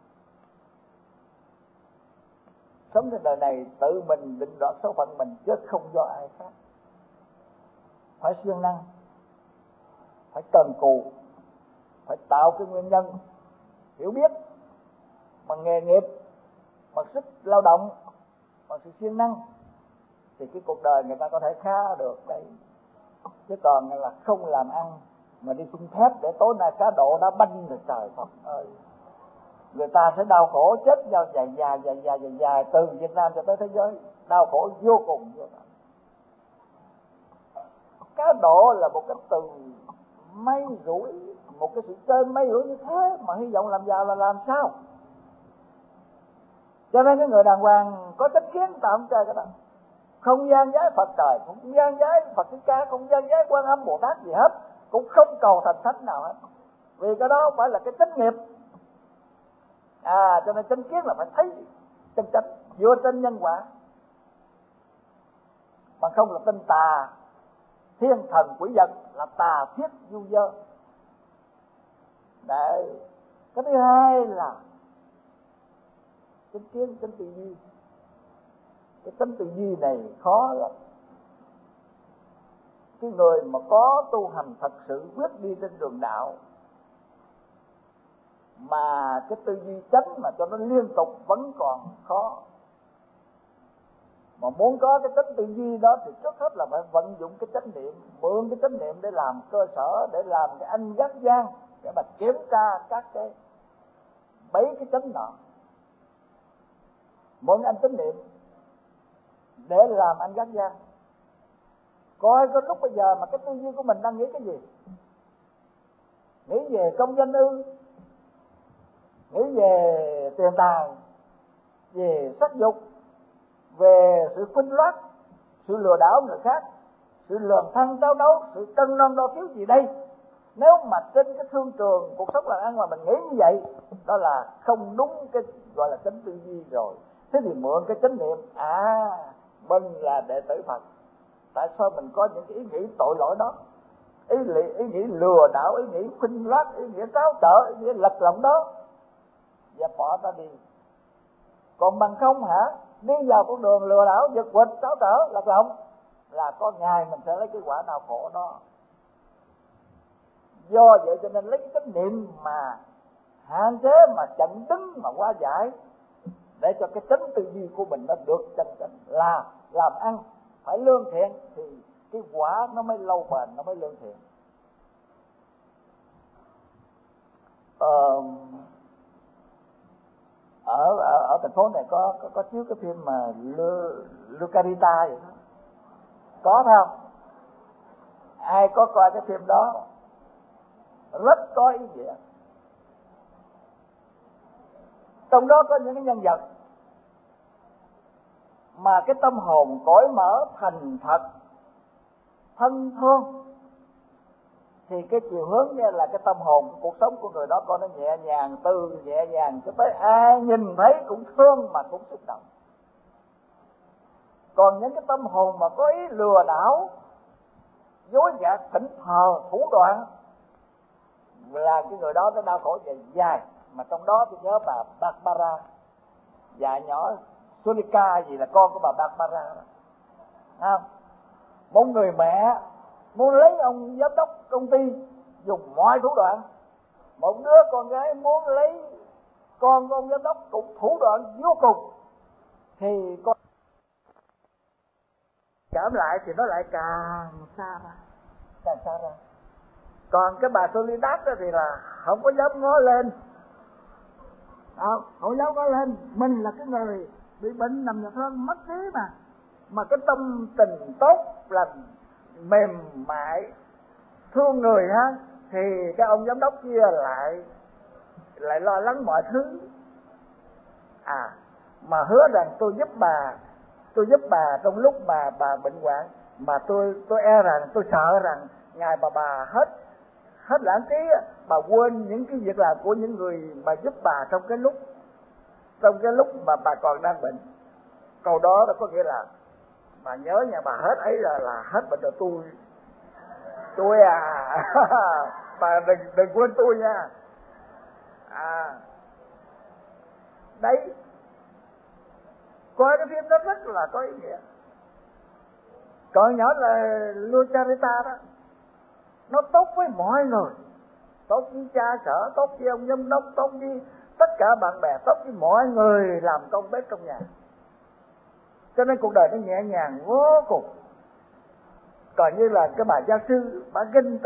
Sống trên đời này tự mình định đoạt số phận mình, chứ không do ai khác. Phải siêng năng, phải cần cù, phải tạo cái nguyên nhân, hiểu biết bằng nghề nghiệp, bằng sức lao động, bằng sự siêng năng, thì cái cuộc đời người ta có thể khá được đấy. Chứ còn là không làm ăn mà đi xin phép để tối nay cá độ đá banh thì trời Phật ơi, người ta sẽ đau khổ chết nhau dài từ Việt Nam cho tới thế giới, đau khổ vô cùng. Cá độ là một cái từ may rủi, một cái sự chơi may rủi như thế mà hy vọng làm giàu là làm sao? Cho nên cái người đàng hoàng có chánh kiến ta không chơi cái đó, không gian giái Phật trời, không gian giái Phật Thích Ca, không gian giái Quan Âm Bồ Tát gì hết, cũng không cầu thành thánh nào hết, vì cái đó không phải là cái chánh nghiệp. Cho nên chánh kiến là phải thấy chân chánh, dựa trên nhân quả, mà không là tin tà thiên thần quỷ vật, là tà thiết du dơ. Đấy. Cái thứ hai là chánh kiến, chánh tư duy. Cái chánh tư duy này khó lắm. Cái người mà có tu hành thật sự quyết đi trên đường đạo, mà cái tư duy chánh mà cho nó liên tục vẫn còn khó. Mà muốn có cái chánh tư duy đó thì trước hết là phải vận dụng cái chánh niệm, mượn cái chánh niệm để làm cơ sở, để làm cái anh gác gian, để mà kiểm tra các cái bấy cái chánh nọ. Mượn anh chánh niệm để làm anh gác gian, coi có lúc bây giờ mà cái tư duy của mình đang nghĩ cái gì. Nghĩ về công danh ư, nghĩ về tiền tài, về sắc dục, về sự khuynh loát, sự lừa đảo người khác, sự lường thăng trao đấu, sự cân non đo thiếu gì đây? Nếu mà trên cái thương trường cuộc sống làm ăn mà mình nghĩ như vậy, đó là không đúng cái gọi là chánh tư duy rồi. Thế thì mượn cái chánh niệm, mình là đệ tử Phật, tại sao mình có những cái ý nghĩ tội lỗi đó, ý nghĩ lừa đảo, ý nghĩ khinh lác, ý nghĩa tráo trở, ý nghĩa lật lọng đó, dẹp bỏ ta đi. Còn bằng không hả, đi vào con đường lừa đảo, giật quịch, tráo trở, lật lọng là có ngày mình sẽ lấy cái quả đau khổ đó. Do vậy cho nên lấy cái chánh niệm mà hạn chế, mà chặn đứng, mà hóa giải, để cho cái tính tư duy của mình nó được chân chánh, là làm ăn phải lương thiện thì cái quả nó mới lâu bền, nó mới lương thiện. Ở thành phố này có chiếu cái phim mà Lucarita vậy đó, có phải không? Ai có coi cái phim đó? Rất có ý nghĩa. Trong đó có những cái nhân vật mà cái tâm hồn cởi mở, thành thật, thân thương, thì cái chiều hướng như là cái tâm hồn, cuộc sống của người đó coi nó nhẹ nhàng, nhẹ nhàng cho tới ai nhìn thấy cũng thương mà cũng xúc động. Còn những cái tâm hồn mà có ý lừa đảo, dối gạt, thỉnh thờ, thủ đoạn, là cái người đó nó đau khổ dài. Mà trong đó tôi nhớ bà Barbara, dạ nhỏ Sulika gì là con của bà Barbara đó. Không? Một người mẹ muốn lấy ông giám đốc công ty dùng mọi thủ đoạn. Một đứa con gái muốn lấy con của ông giám đốc cũng thủ đoạn vô cùng. Thì con cảm lại thì nó lại càng xa ra. Còn cái bà Soledad đó thì là không có dám ngó lên. Không dám ngó lên. Mình là cái người bị bệnh nằm nhà thương mất trí mà cái tâm tình tốt lành, mềm mại, thương người ha, thì cái ông giám đốc kia lại lo lắng mọi thứ. Mà hứa rằng tôi giúp bà trong lúc mà bà bệnh hoạn, mà tôi e rằng, tôi sợ rằng ngày mà bà hết lãng trí, bà quên những cái việc làm của những người mà giúp bà trong cái lúc mà bà còn đang bệnh. Câu đó có nghĩa là bà nhớ nha, bà hết ấy là hết bệnh rồi, tôi bà đừng quên tôi nha. Đấy, coi cái phim đó rất là có ý nghĩa. Còn nhỏ là Lucarita đó, nó tốt với mọi người, tốt với cha sở, tốt với ông giám đốc, tốt với tất cả bạn bè, tốt với mọi người làm công bếp trong nhà. Cho nên cuộc đời nó nhẹ nhàng vô cùng. Còn như là cái bà gia sư, bà ganh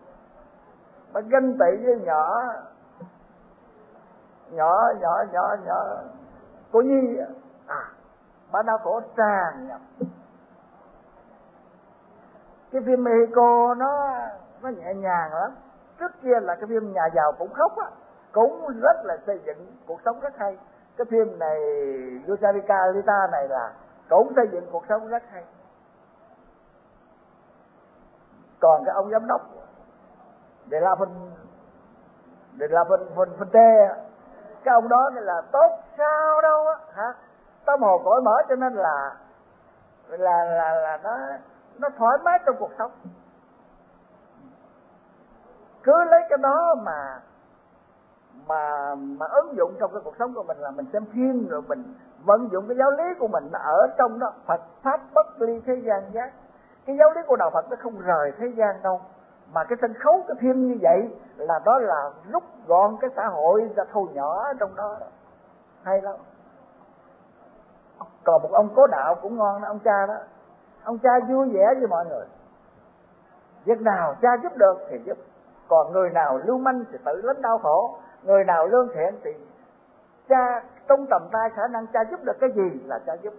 tị với nhỏ cô Nhi, bà đau khổ tràn nhập. Cái phim Mexico nó nhẹ nhàng lắm. Trước kia là cái phim Nhà Giàu Cũng Khóc á, cũng rất là xây dựng cuộc sống rất hay. Cái phim này Lucarita này là cũng xây dựng cuộc sống rất hay. Còn cái ông giám đốc De La Fuente, cái ông đó là tốt sao đâu á hả? Tâm hồn cởi mở cho nên là nó thoải mái trong cuộc sống. Cứ lấy cái đó mà ứng dụng trong cái cuộc sống của mình, là mình xem phim rồi mình vận dụng cái giáo lý của mình ở trong đó. Phật pháp bất ly thế gian giác. Cái giáo lý của đạo Phật nó không rời thế gian đâu. Mà cái sân khấu, cái phim như vậy là đó là rút gọn cái xã hội ra thu nhỏ trong đó. Hay lắm. Còn một ông cố đạo cũng ngon đó, ông cha đó. Ông cha vui vẻ với mọi người. Việc nào cha giúp được thì giúp. Còn người nào lưu manh thì tự lãnh đau khổ. Người nào lương thiện thì cha trong tầm tay khả năng cha giúp được cái gì là cha giúp.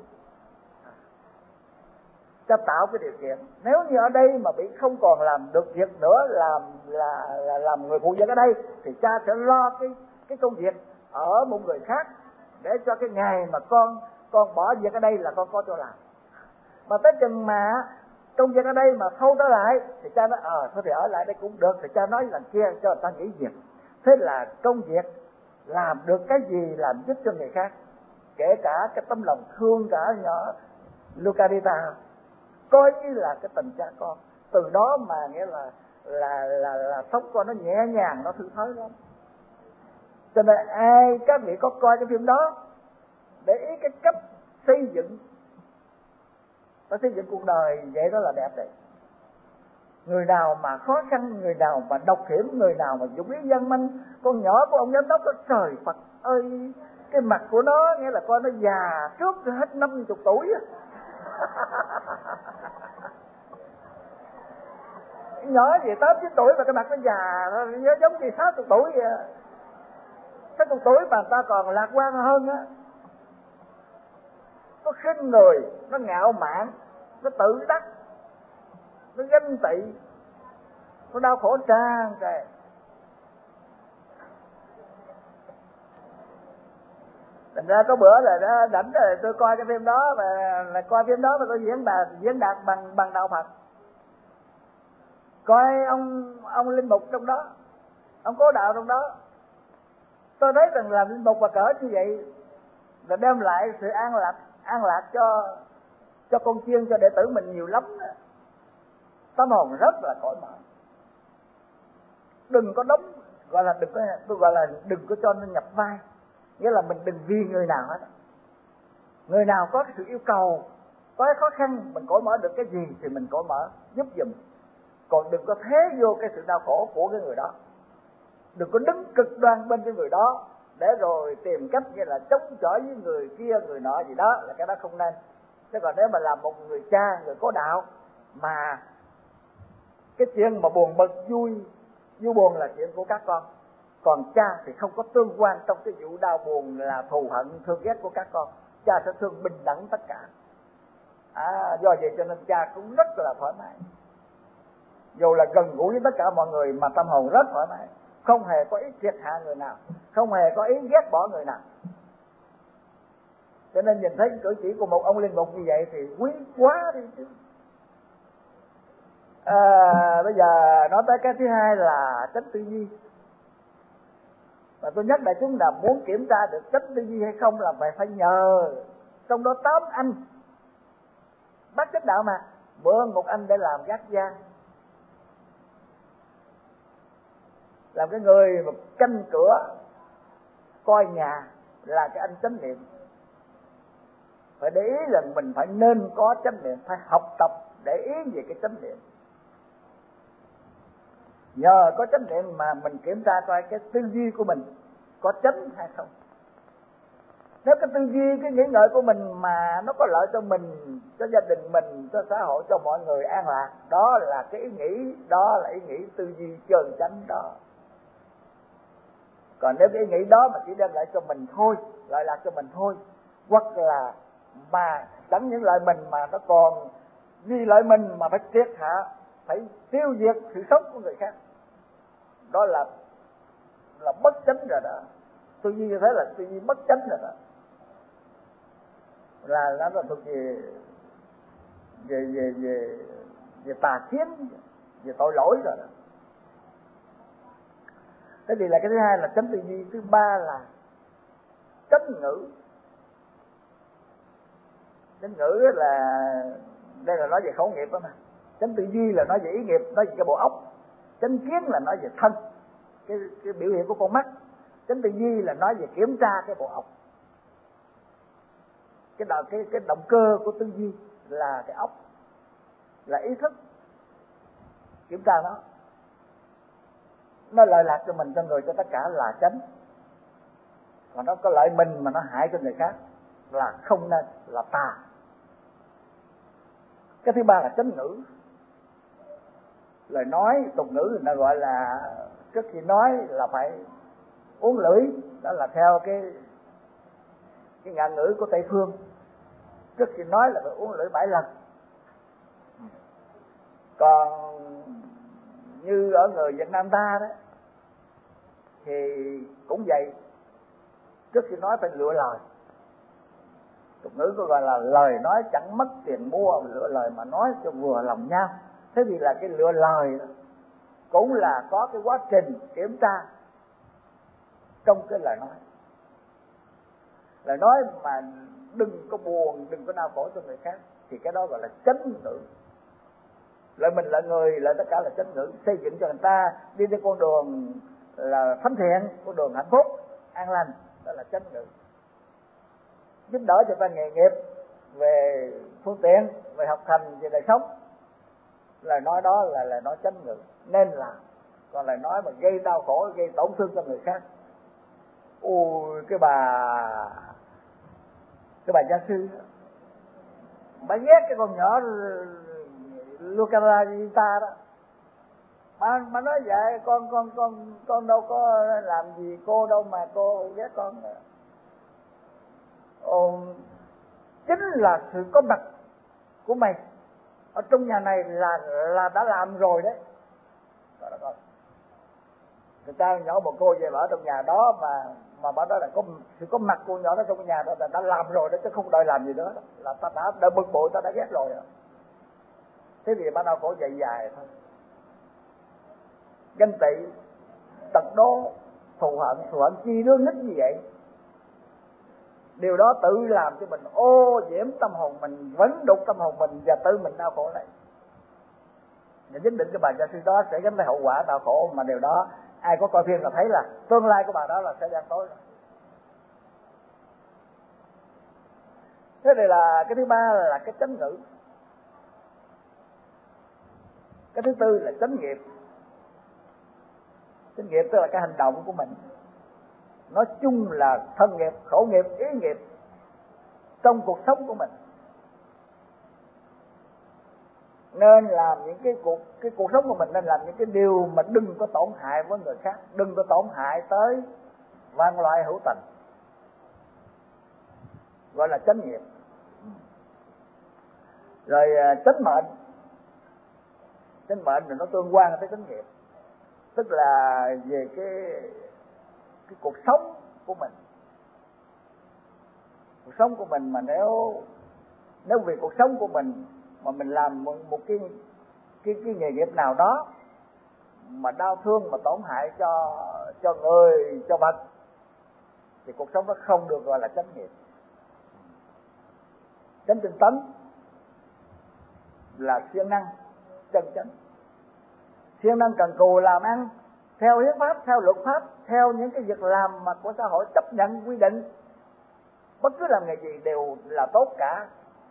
Cha tạo cái điều kiện. Nếu như ở đây mà bị không còn làm được việc nữa, làm người phụ việc ở đây, thì cha sẽ lo cái công việc ở một người khác, để cho cái ngày mà con bỏ việc ở đây là con có chỗ làm. Mà tới chừng mà công việc ở đây mà thâu trở lại thì cha nói thôi thì ở lại đây cũng được, thì cha nói lần kia cho người ta nghỉ việc. Thế là công việc làm được cái gì làm giúp cho người khác, kể cả cái tấm lòng thương cả nhỏ Lucarita, coi như là cái tình cha con. Từ đó mà nghĩa là sống con nó nhẹ nhàng, nó thư thái lắm. Cho nên các vị có coi cái phim đó để ý cái cách xây dựng, nó xây dựng cuộc đời vậy đó là đẹp đấy. Người nào mà khó khăn, người nào mà độc hiểm, người nào mà dũng ý gian manh. Con nhỏ của ông giám đốc đó, trời Phật ơi, cái mặt của nó nghĩa là coi nó già trước hết 50 tuổi á. Nhỏ gì 8-9 tuổi mà cái mặt nó già, nó giống như 60 tuổi vậy. 60 tuổi mà ta còn lạc quan hơn á. Nó khinh người, nó ngạo mạn, nó tự đắc, nó ganh tị, nó đau khổ tràn trề. Thành ra có bữa là nó đảnh rồi tôi coi cái phim đó, mà là coi phim đó mà tôi diễn đạt bằng đạo Phật. Coi ông linh mục trong đó, ông cố đạo trong đó, tôi thấy rằng làm linh mục và cỡ như vậy là đem lại sự an lạc cho con chiên, cho đệ tử mình nhiều lắm đó. Tâm hồn rất là cởi mở. Đừng có đóng, tôi gọi là đừng có cho nó nhập vai. Nghĩa là mình đừng vì người nào hết. Người nào có cái sự yêu cầu, có cái khó khăn, mình cởi mở được cái gì thì mình cởi mở giúp giùm. Còn đừng có thế vô cái sự đau khổ của cái người đó. Đừng có đứng cực đoan bên cái người đó để rồi tìm cách như là chống chọi với người kia, người nọ gì đó, là cái đó không nên. Chứ còn nếu mà làm một người cha, người có đạo mà cái chuyện mà buồn bực vui buồn là chuyện của các con, còn cha thì không có tương quan trong cái vụ đau buồn là thù hận thương ghét của các con. Cha sẽ thương bình đẳng tất cả. Do vậy cho nên cha cũng rất là thoải mái, dù là gần gũi với tất cả mọi người mà tâm hồn rất thoải mái, không hề có ý triệt hạ người nào, không hề có ý ghét bỏ người nào. Cho nên nhìn thấy cử chỉ của một ông linh mục như vậy thì quý quá đi chứ. Bây giờ nói tới cái thứ hai là chánh tư duy. Và tôi nhắc đại chúng là muốn kiểm tra được chánh tư duy hay không là phải nhờ trong đó 8 anh bác chánh đạo mà mượn một anh để làm gác gian, làm cái người mà canh cửa coi nhà, là cái anh chánh niệm. Phải để ý là mình phải nên có chánh niệm, phải học tập để ý về cái chánh niệm. Nhờ có chánh niệm mà mình kiểm tra coi cái tư duy của mình có chánh hay không. Nếu cái tư duy, cái nghĩ ngợi của mình mà nó có lợi cho mình, cho gia đình mình, cho xã hội, cho mọi người an lạc, đó là cái ý nghĩ, đó là ý nghĩ tư duy chân chánh đó. Còn nếu cái ý nghĩ đó mà chỉ đem lại cho mình thôi, lợi lạc cho mình thôi, hoặc là mà chẳng những lợi mình mà nó còn vì lợi mình mà phải triệt hạ, phải tiêu diệt sự sống của người khác, đó là bất chánh rồi đó. Tư duy như thế là tư duy bất chánh rồi đó, là nó thuộc về tà kiến, về tội lỗi rồi đó. Thế thì là cái thứ hai là chánh tư duy. Thứ ba là chánh ngữ. Chánh ngữ là đây là nói về khẩu nghiệp đó mà. Chánh tư duy là nói về ý nghiệp, nói về cái bộ óc. Chánh kiến là nói về thân, cái biểu hiện của con mắt. Chánh tư duy là nói về kiểm tra cái bộ óc. Cái động cơ của tư duy là cái óc, là ý thức, kiểm tra nó lợi lạc cho mình, cho người, cho tất cả là chánh. Còn nó có lợi mình mà nó hại cho người khác là không nên, là tà. Cái thứ ba là chánh ngữ. Lời nói tục ngữ người ta gọi là trước khi nói là phải uốn lưỡi, đó là theo cái ngạn ngữ của Tây phương. Trước khi nói là phải uốn lưỡi 7 lần. Còn như ở người Việt Nam ta đó thì cũng vậy, trước khi nói phải lựa lời. Tục ngữ có gọi là lời nói chẳng mất tiền mua, lựa lời mà nói cho vừa lòng nhau. Thế thì là cái lựa lời đó cũng là có cái quá trình kiểm tra trong cái lời nói. Lời nói mà đừng có buồn, đừng có đau khổ cho người khác, thì cái đó gọi là chánh ngữ. Lợi mình lợi người, lợi tất cả là chánh ngữ, xây dựng cho người ta đi trên con đường là thánh thiện, con đường hạnh phúc an lành, đó là chánh ngữ. Giúp đỡ cho ta nghề nghiệp, về phương tiện, về học hành, về đời sống, lời nói đó là lời nói chánh ngữ nên làm. Còn lời nói mà gây đau khổ, gây tổn thương cho người khác, ôi cái bà gia sư, bà ghét cái con nhỏ Lucasita đó, mà nói vậy, con đâu có làm gì cô đâu mà cô ghét con. Chính là sự có mặt của mày ở trong nhà này là đã làm rồi đấy. Đó. Người ta nhỏ một cô về ở trong nhà đó mà bà đó là có sự có mặt của nhỏ đó trong nhà đó là đã làm rồi đó, chứ không đòi làm gì nữa đó. Là ta đã bực bội, ta đã ghét rồi đó. Thế thì bắt đầu khổ dài thôi. Ganh tị, tật đố, thù hận chi đương nít như vậy, điều đó tự làm cho mình ô nhiễm tâm hồn mình, vấn đục tâm hồn mình và tự mình đau khổ này. Và nhất định cái bà gia sư đó sẽ gánh lấy hậu quả đau khổ, mà điều đó ai có coi phim là thấy là tương lai của bà đó là sẽ đen tối. Thế này là cái thứ ba là cái chánh ngữ. Cái thứ tư là chánh nghiệp. Chánh nghiệp tức là cái hành động của mình. Nói chung là thân nghiệp, khẩu nghiệp, ý nghiệp trong cuộc sống của mình. Nên làm những cái cuộc sống của mình, nên làm những cái điều mà đừng có tổn hại với người khác, đừng có tổn hại tới vạn loại hữu tình, gọi là chánh nghiệp. Rồi chánh mệnh. Chánh mệnh thì nó tương quan tới chánh nghiệp, tức là về cái cuộc sống của mình. Cuộc sống của mình mà nếu vì cuộc sống của mình mà mình làm một cái nghề nghiệp nào đó mà đau thương, mà tổn hại cho người, cho vật, thì cuộc sống đó không được gọi là chánh nghiệp. Chánh tinh tấn là siêng năng chân chánh, siêng năng cần cù làm ăn theo hiến pháp, theo luật pháp, theo những cái việc làm mà của xã hội chấp nhận quy định. Bất cứ làm nghề gì đều là tốt cả,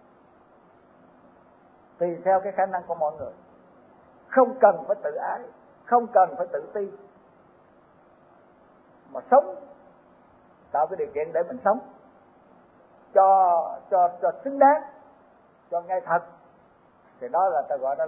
tùy theo cái khả năng của mọi người. Không cần phải tự ái, không cần phải tự ti, mà sống, tạo cái điều kiện để mình sống cho xứng đáng, cho ngay thật, thì đó là ta gọi đó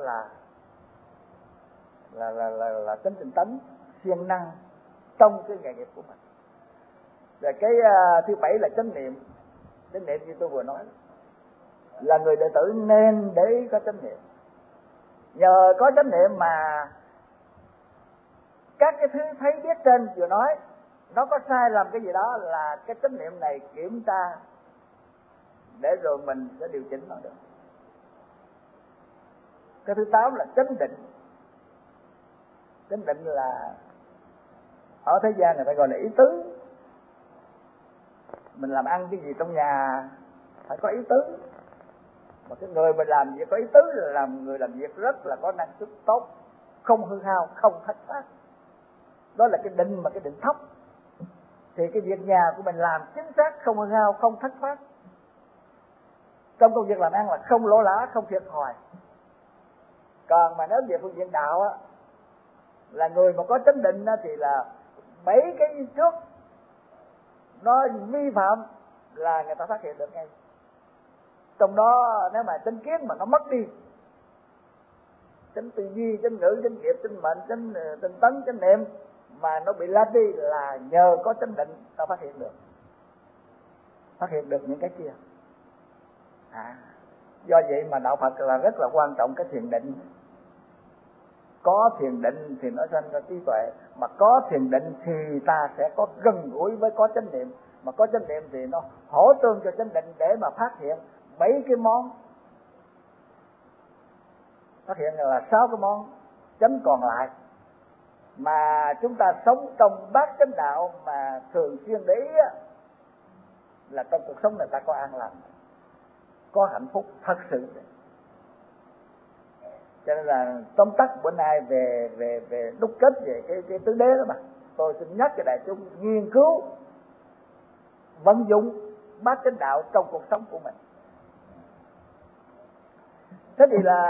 là tính tinh tấn, siêng năng trong cái nghề nghiệp của mình. Rồi cái thứ bảy là chánh niệm. Chánh niệm như tôi vừa nói, là người đệ tử nên để ý có chánh niệm. Nhờ có chánh niệm mà các cái thứ thấy biết trên vừa nói, nó có sai làm cái gì đó là cái chánh niệm này kiểm tra, để rồi mình sẽ điều chỉnh nó được. Cái thứ 8 là chánh định. Chánh định là ở thế gian người ta gọi là ý tứ. Mình làm ăn cái gì trong nhà phải có ý tứ. Mà cái người mình làm việc có ý tứ là làm người làm việc rất là có năng suất tốt, không hư hao, không thất thoát. Đó là cái định, mà cái định thấp thì cái việc nhà của mình làm chính xác, không hư hao, không thất thoát. Trong công việc làm ăn là không lỗ lã, không thiệt thòi. Còn mà nếu về phương diện đạo á, là người mà có chánh định á, thì là 7 cái trước nó vi phạm là người ta phát hiện được ngay. Trong đó nếu mà chánh kiến mà nó mất đi, chánh tư duy, chánh ngữ, chánh nghiệp, chánh mệnh, chánh tinh tấn, chánh niệm mà nó bị lát đi, là nhờ có chánh định ta phát hiện được những cái kia. Do vậy mà đạo Phật là rất là quan trọng cái thiền định. Có thiền định thì nó sanh ra trí tuệ, mà có thiền định thì ta sẽ có gần gũi với có chánh niệm, mà có chánh niệm thì nó hỗ tương cho chánh định để mà phát hiện 7 cái món, phát hiện là 6 cái món chánh còn lại. Mà chúng ta sống trong bát chánh đạo mà thường xuyên để ý là trong cuộc sống này ta có an lành, có hạnh phúc thật sự. Cho nên là tóm tắt bữa nay về đúc kết về cái tứ đế đó mà tôi xin nhắc cho đại chúng nghiên cứu vận dụng bát chánh đạo trong cuộc sống của mình. Thế thì là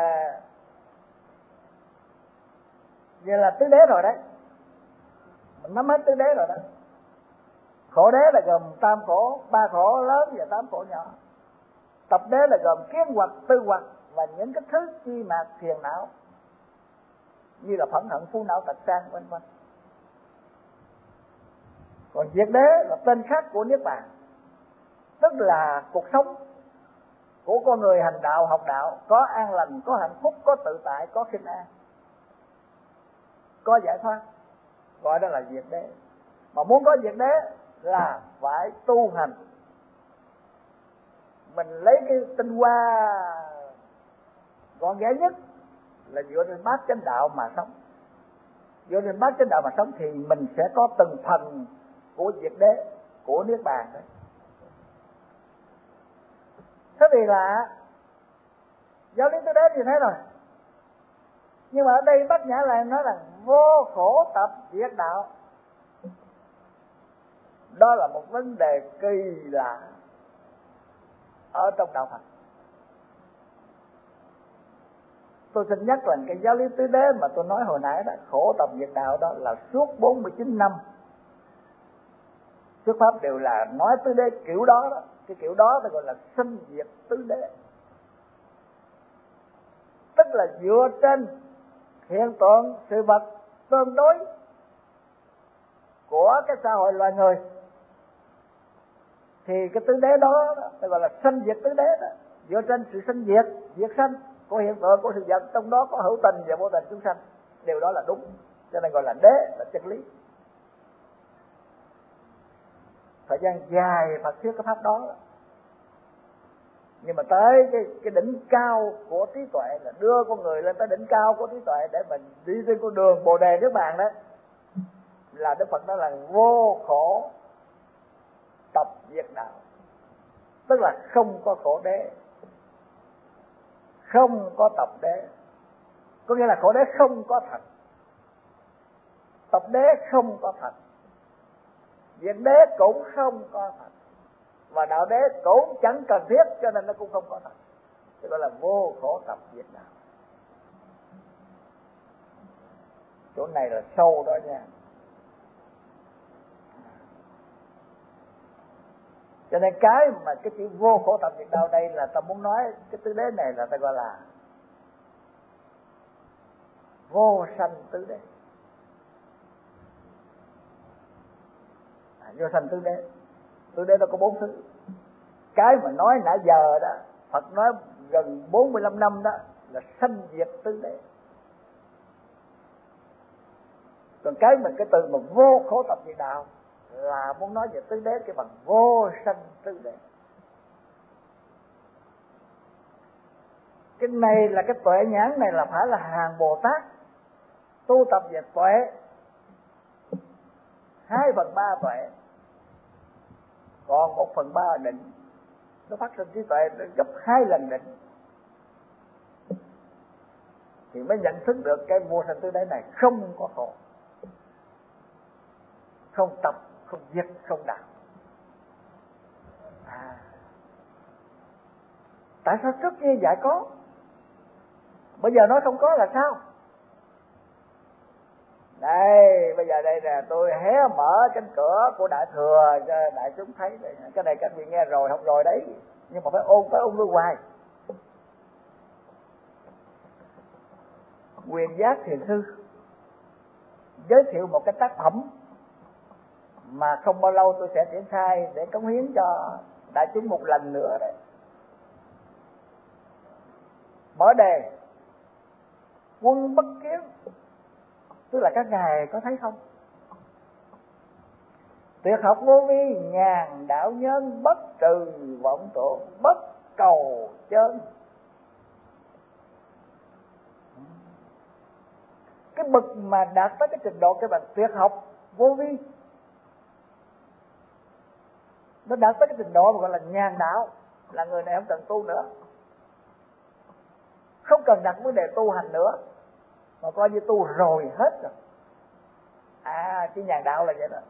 vậy là tứ đế rồi đấy, mình nắm hết tứ đế rồi đó. Khổ đế là gồm tam khổ, ba khổ lớn và tám khổ nhỏ. Tập đế là gồm kiến hoặc, tư hoặc và những cái thứ chi mạt phiền não như là phẫn hận, phú não, tật sang vân vân. Còn diệt đế là tên khác của niết bàn, tức là cuộc sống của con người hành đạo, học đạo có an lành, có hạnh phúc, có tự tại, có khinh an, có giải thoát, gọi đó là diệt đế. Mà muốn có diệt đế là phải tu hành. Mình lấy cái tinh hoa gọn ghẽ nhất là dựa trên bát chánh đạo mà sống. Dựa trên bát chánh đạo mà sống thì mình sẽ có từng phần của diệt đế, của niết bàn đấy. Thế thì là giáo lý tứ đế như thế rồi. Nhưng mà ở đây Bát Nhã lại nói là vô khổ tập diệt đạo. Đó là một vấn đề kỳ lạ ở trong đạo Phật. Tôi xin nhắc là cái giáo lý tứ đế mà tôi nói hồi nãy đó, khổ tập diệt đạo đó là suốt 49 năm thuyết pháp đều là nói tứ đế kiểu đó đó. Cái kiểu đó ta gọi là sanh diệt tứ đế. Tức là dựa trên hiện tượng sự vật tương đối của cái xã hội loài người thì cái tứ đế đó ta gọi là sanh diệt tứ đế đó. Dựa trên sự sanh diệt, diệt sanh của hiện tượng, của sự vật, trong đó có hữu tình và vô tình chúng sanh. Điều đó là đúng, cho nên gọi là đế, là chân lý. Thời gian dài Phật thuyết cái pháp đó. Nhưng mà tới cái đỉnh cao của trí tuệ là đưa con người lên tới đỉnh cao của trí tuệ để mình đi trên con đường Bồ đề Niết bàn đó, là Đức Phật nói là vô khổ tập diệt đạo. Tức là không có khổ đế, không có tập đế. Có nghĩa là khổ đế không có thật, tập đế không có thật, diệt đế cũng không có thật, và đạo đế cũng chẳng cần thiết, cho nên nó cũng không có thật. Tức gọi là vô khổ tập diệt đạo. Chỗ này là sâu đó nha. Cho nên cái mà cái chữ vô khổ tập diệt đạo đây là ta muốn nói cái tứ đế này là ta gọi là vô sanh tứ đế. Vô sanh tứ đế. Tứ đế nó có 4 thứ. Cái mà nói nãy giờ đó, Phật nói gần 45 năm đó là sanh diệt tứ đế. Còn cái từ mà vô khổ tập diệt đạo là muốn nói về tứ đế cái bằng vô sanh tứ đế. Cái này là cái tuệ nhãn này là phải là hàng Bồ Tát tu tập về tuệ 2/3 tuệ, còn 1/3 định. Nó phát sinh trí tuệ gấp 2 lần định thì mới nhận thức được cái vô sanh tứ đế này không có khổ, không tập, không diệt, không đạo. Tại sao trước kia dạy có, bây giờ nói không có là sao? Đây, bây giờ đây là tôi hé mở cánh cửa của Đại Thừa cho đại chúng thấy. Cái này các vị nghe rồi không rồi đấy, nhưng mà phải ôn lưu hoài. Quyền Giác Thiền Sư giới thiệu một cái tác phẩm mà không bao lâu tôi sẽ triển khai để cống hiến cho đại chúng một lần nữa đấy. Mở đề Quân Bất Kiến, tức là các ngài có thấy không? Tuyệt học vô vi, nhàn đạo nhân, bất trừ vọng tưởng, bất cầu chân. Cái bậc mà đạt tới cái trình độ cái bằng tuyệt học vô vi, nó đạt tới cái trình độ mà gọi là nhàn đạo, là người này không cần tu nữa, không cần đặt vấn đề tu hành nữa, mà coi như tu rồi hết rồi. Cái nhàn đạo là vậy đó.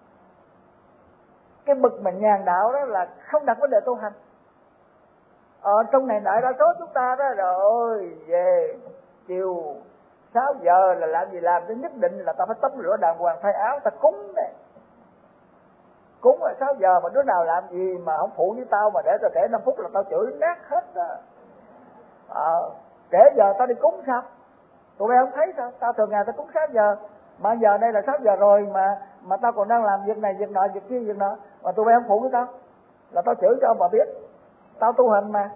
Cái bậc mà nhàn đạo đó là không đặt vấn đề tu hành. Trong này đại đa số chúng ta đó, rồi về chiều 6 giờ là làm gì làm, chứ nhất định là ta phải tắm rửa đàng hoàng, thay áo, ta cúng đấy. Cúng là 6 giờ mà đứa nào làm gì mà không phụ với tao mà để tao trễ 5 phút là tao chửi nát hết đó. Trễ giờ tao đi cúng sao? Tụi bay không thấy sao? Tao thường ngày tao cúng 6 giờ, mà giờ đây là 6 giờ rồi mà tao còn đang làm việc này, việc nọ, việc kia, việc nọ, mà tụi bay không phụ với tao là tao chửi cho ông bà biết. Tao tu hành mà.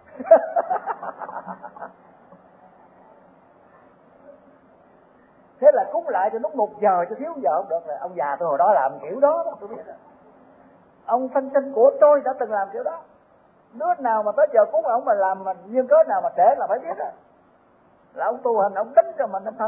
Thế là cúng lại cho đúng 1 giờ, cho thiếu giờ không được. Là ông già tôi hồi đó làm kiểu đó, tôi biết đó. Ông thanh sinh của tôi đã từng làm kiểu đó. Đứa nào mà tới giờ cúng ông mà làm mà nhưng cớ nào mà trễ là phải biết đó. Là ông tu hành, ông tính cho mình ông thân.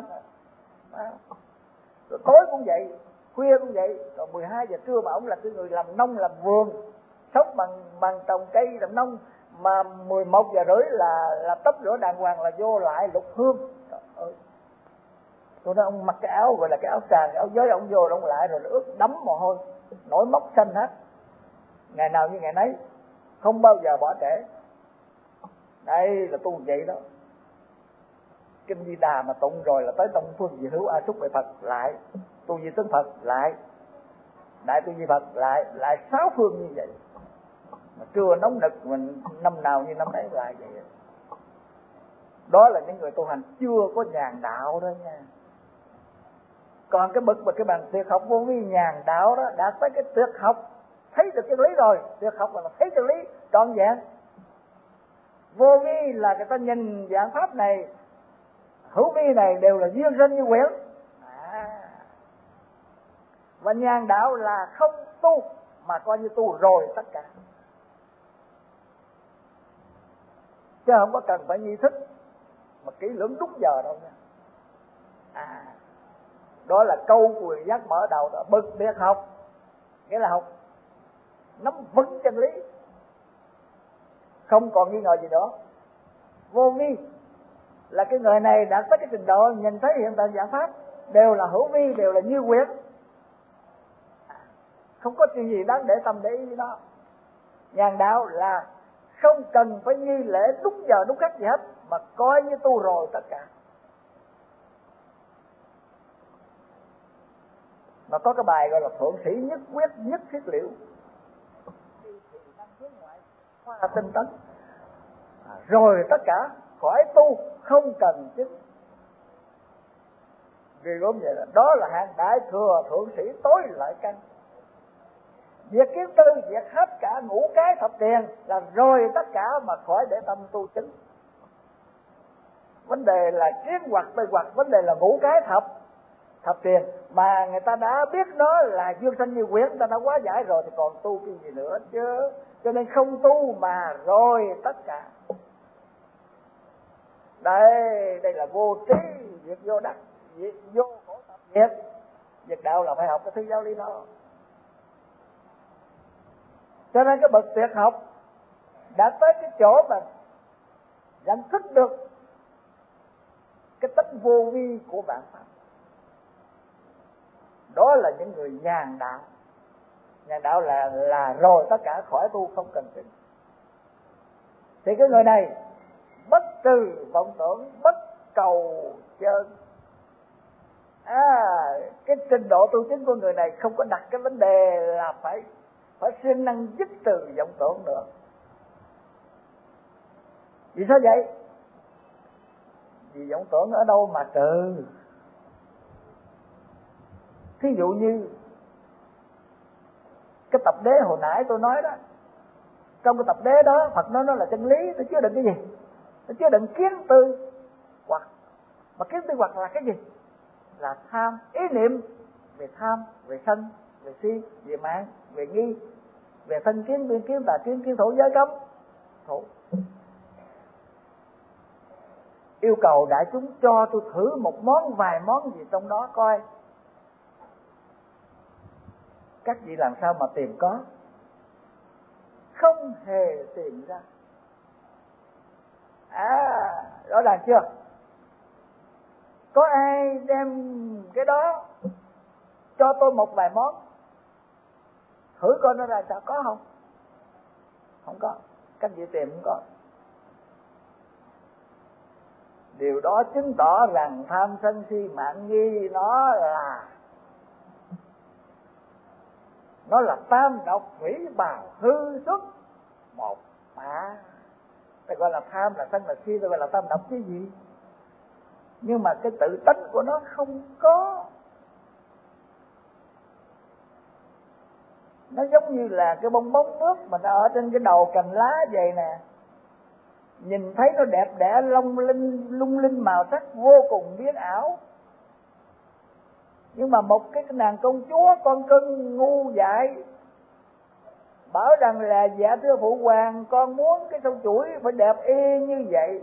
Rồi tối cũng vậy, khuya cũng vậy. Rồi 12 giờ trưa mà ông là cái người làm nông làm vườn, sống bằng trồng cây làm nông, mà 11 giờ rưỡi là tắm rửa đàng hoàng là vô lại lục hương. Trời ơi. Tôi nói ông mặc cái áo gọi là cái áo tràng, cái áo giới, ông vô ông lại rồi ướt đấm mồ hôi, nổi mốc xanh hết. Ngày nào như ngày nấy, không bao giờ bỏ trễ. Đây là tu vậy đó. Kinh Di Đà mà tụng rồi là tới tông phương dị hữu a xúc về Phật lại, tu di tướng Phật lại, đại tu di Phật lại 6 phương như vậy. Mà trưa nóng nực mình năm nào như năm ấy lại vậy. Đó là những người tu hành chưa có nhàn đạo đó nha. Còn cái bậc mà cái bằng tuyệt học vô vi nhàn đạo đó, đã tới cái tuyệt học thấy được chân lý rồi. Tuyệt học là thấy chân lý trọn vẹn. Vô vi là người ta nhìn dạng pháp này, hữu vi này đều là duyên sinh như quyển. Và nhàn đạo là không tu mà coi như tu rồi tất cả, chứ không có cần phải nghi thức mà kỹ lưỡng đúng giờ đâu nha. Đó là câu của người giác mở đầu đó. Bậc tuyệt học nghĩa là học nắm vững chân lý, không còn nghi ngờ gì nữa. Vô vi là cái người này đã tới cái trình độ nhìn thấy hiện tượng dạng pháp đều là hữu vi, đều là như quyển, không có chuyện gì đáng để tâm để ý với nó. Nhàn đạo là không cần phải nghi lễ đúng giờ đúng khắc gì hết, mà coi như tu rồi tất cả. Mà có cái bài gọi là thượng sĩ nhất quyết nhất thiết liệu, khoa tinh tấn, rồi tất cả khỏi tu không cần chứng. Vì gốm vậy đó là hạng đại thừa thượng sĩ tối lợi căn. Việc kiến tư, việc hết cả ngũ cái thập tiền là rồi tất cả mà khỏi để tâm tu chứng. Vấn đề là kiến hoặc tây hoặc, vấn đề là ngũ cái thập tiền mà người ta đã biết nó là dương sanh như quyển, người ta đã quá giải rồi thì còn tu cái gì nữa chứ. Cho nên không tu mà rồi tất cả. Đây là vô trí, việc vô đắc, việc vô khổ tập việc. Việc đạo là phải học cái thứ giáo lý đó. Cho nên cái bậc tuyệt học đã tới cái chỗ mà nhận thức được cái tánh vô vi của vạn pháp. Đó là những người nhàn đạo. Nhàn đạo là rồi tất cả khỏi tu không cần chứng. Thì cái người này bất trừ vọng tưởng, bất cầu chân. Cái trình độ tu chứng của người này không có đặt cái vấn đề là phải siêng năng dứt trừ vọng tưởng nữa. Vì sao vậy? Vì vọng tưởng ở đâu mà trừ? Thí dụ như cái tập đế hồi nãy tôi nói đó, trong cái tập đế đó Phật nói nó là chân lý, nó chứa đựng cái gì? Nó chứa đựng kiến tư hoặc. Mà kiến tư hoặc là cái gì? Là tham, ý niệm về tham, về sân, về si, về mạng, về nghi, về thân kiến, biên kiến, tà kiến, kiến thủ, giới cấm. Thủ. Yêu cầu đại chúng cho tôi thử một món, vài món gì trong đó coi các vị làm sao mà tìm có. không hề tìm ra. Rõ ràng chưa? Có ai đem cái đó cho tôi một vài món thử coi nó là sao, có không? Không có. Cách gì tìm không có. Điều đó chứng tỏ rằng tham sân si mạn nghi nó là tam độc thủy bào hư xuất một mà. Ta gọi là tham là sân là si, ta gọi là tam độc cái gì? Nhưng mà cái tự tánh của nó không có. Nó giống như là cái bong bóng nước mà nó ở trên cái đầu cành lá vậy nè. Nhìn thấy nó đẹp đẽ lung linh màu sắc vô cùng biến ảo. Nhưng mà một cái nàng công chúa con cưng ngu dại bảo rằng là dạ thưa phụ hoàng, con muốn cái sâu chuỗi phải đẹp y như vậy.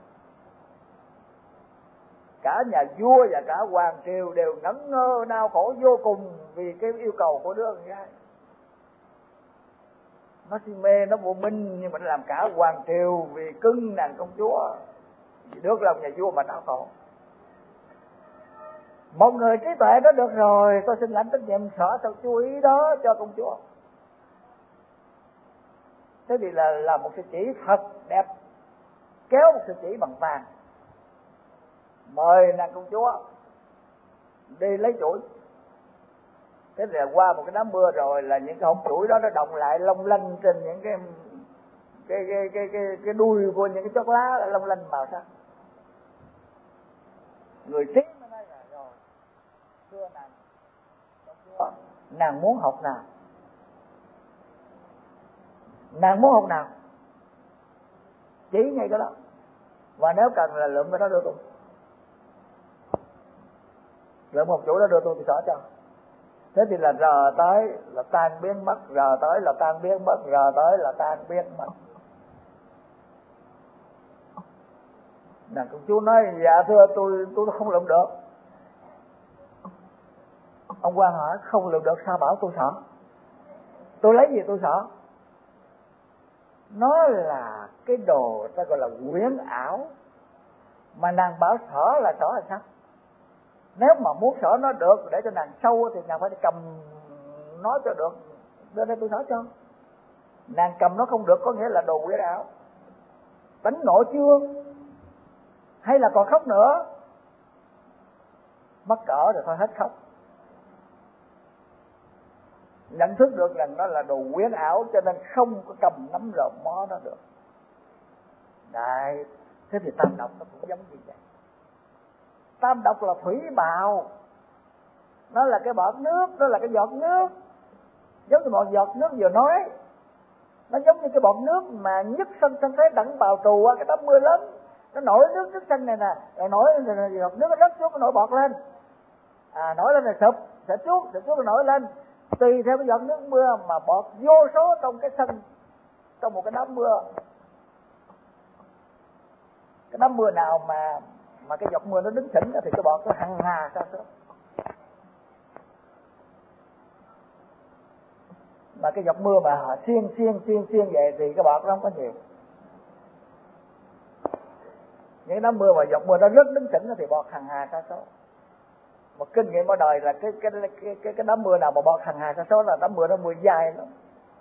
Cả nhà vua và cả hoàng triều đều ngẩn ngơ đau khổ vô cùng vì cái yêu cầu của đứa con gái. Nó si mê, nó vô minh, nhưng mà nó làm cả hoàng triều vì cưng nàng công chúa, vì được lòng nhà vua mà đau khổ. Một người trí tuệ đó được rồi, tôi xin lãnh trách nhiệm xỏ sâu chuỗi đó cho công chúa. Thế thì là một sợi chỉ thật đẹp, kéo một sợi chỉ bằng vàng, mời nàng công chúa đi lấy chuỗi. Thế là qua một cái đám mưa rồi là những cái hột chuỗi đó nó động lại long lanh trên những cái đuôi của những cái chót lá long lanh màu sắc. Người trí mới nói là rồi, thưa nàng muốn học nào? Nàng muốn học nào? Chỉ ngay cái đó. Và nếu cần là lượm cái đó đưa tôi. Lượm một chỗ đó đưa tôi xỏ cho. Thế thì là rờ tới là tan biến mất, rờ tới là tan biến mất, rờ tới là tan biến mất. Nàng công chúa nói dạ thưa tôi không lượm được. Ông quan hỏi không lượm được sao bảo tôi xỏ? Tôi lấy gì tôi xỏ? Nó là cái đồ ta gọi là quyến ảo, mà nàng bảo xỏ là sao? Nếu mà muốn xỏ nó được để cho nàng sâu thì nàng phải cầm nó cho được. Đưa đây tôi xỏ cho. Nàng cầm nó không được có nghĩa là đồ quyến ảo. Tỉnh ngộ chưa? Hay là còn khóc nữa? Mắc cỡ rồi thôi hết khóc. Nhận thức được rằng nó là đồ quyến ảo cho nên không có cầm nắm rộm mó nó được. Đấy, thế thì tam độc nó cũng giống như vậy. Tam độc là thủy bào, nó là cái bọt nước, nó là cái giọt nước, giống như một giọt nước vừa nói. Nó giống như cái bọt nước mà nhất sân sân thế đặng bào trù cái tấm mưa lớn, nó nổi nước xanh này nè, rồi nổi giọt nước nó rớt xuống, nó nổi bọt lên, nổi lên rồi sụp nó nổi lên. Tùy theo cái giọt nước mưa mà bọt vô số trong cái sân, trong một cái đám mưa. Cái đám mưa nào mà cái giọt mưa nó đứng thỉnh thì cái bọt nó hằng hà sao đó. Mà cái giọt mưa mà họ xiên vậy thì cái bọt nó không có nhiều. Những đám mưa mà giọt mưa nó rất đứng thỉnh thì bọt hằng hà sa số. Một kinh nghiệm ở đời là cái đám mưa nào mà bọt hằng hà sa số là đám mưa nó mưa dai lắm.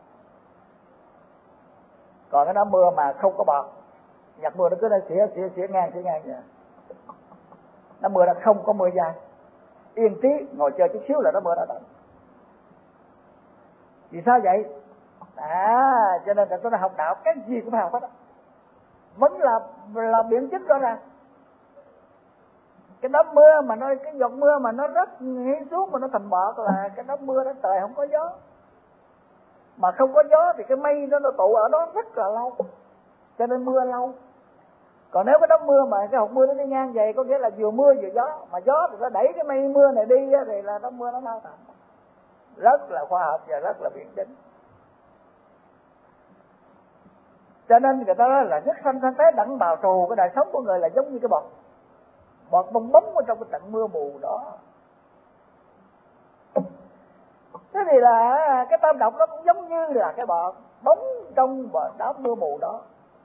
Còn cái đám mưa mà không có bọt, giọt mưa nó cứ xỉa ngang vậy. Đám mưa nó không có mưa dai, yên tí ngồi chơi chút xíu là đám mưa nó đổ. Vì sao vậy? Cho nên là tôi đã học đạo cái gì cũng phải học hết đó. Vẫn là biện chứng đó ra. Cái đám mưa mà cái giọt mưa mà nó rớt ngay xuống mà nó thành bọt là cái đám mưa đó trời không có gió. Mà không có gió thì cái mây nó tụ ở đó rất là lâu, cho nên mưa lâu. Còn nếu cái đám mưa mà cái hột mưa nó đi ngang vậy có nghĩa là vừa mưa vừa gió, mà gió thì nó đẩy cái mây mưa này đi thì là đám mưa nó mau thành. Rất là khoa học và rất là biện chứng. Cho nên người ta nói là nhất sanh thế đặng bào trù, cái đời sống của người là giống như cái bọt bong bóng ở trong cái trận mưa mù đó. Thế thì là cái tam độc nó cũng giống như là cái bóng trong đám mưa mù đó,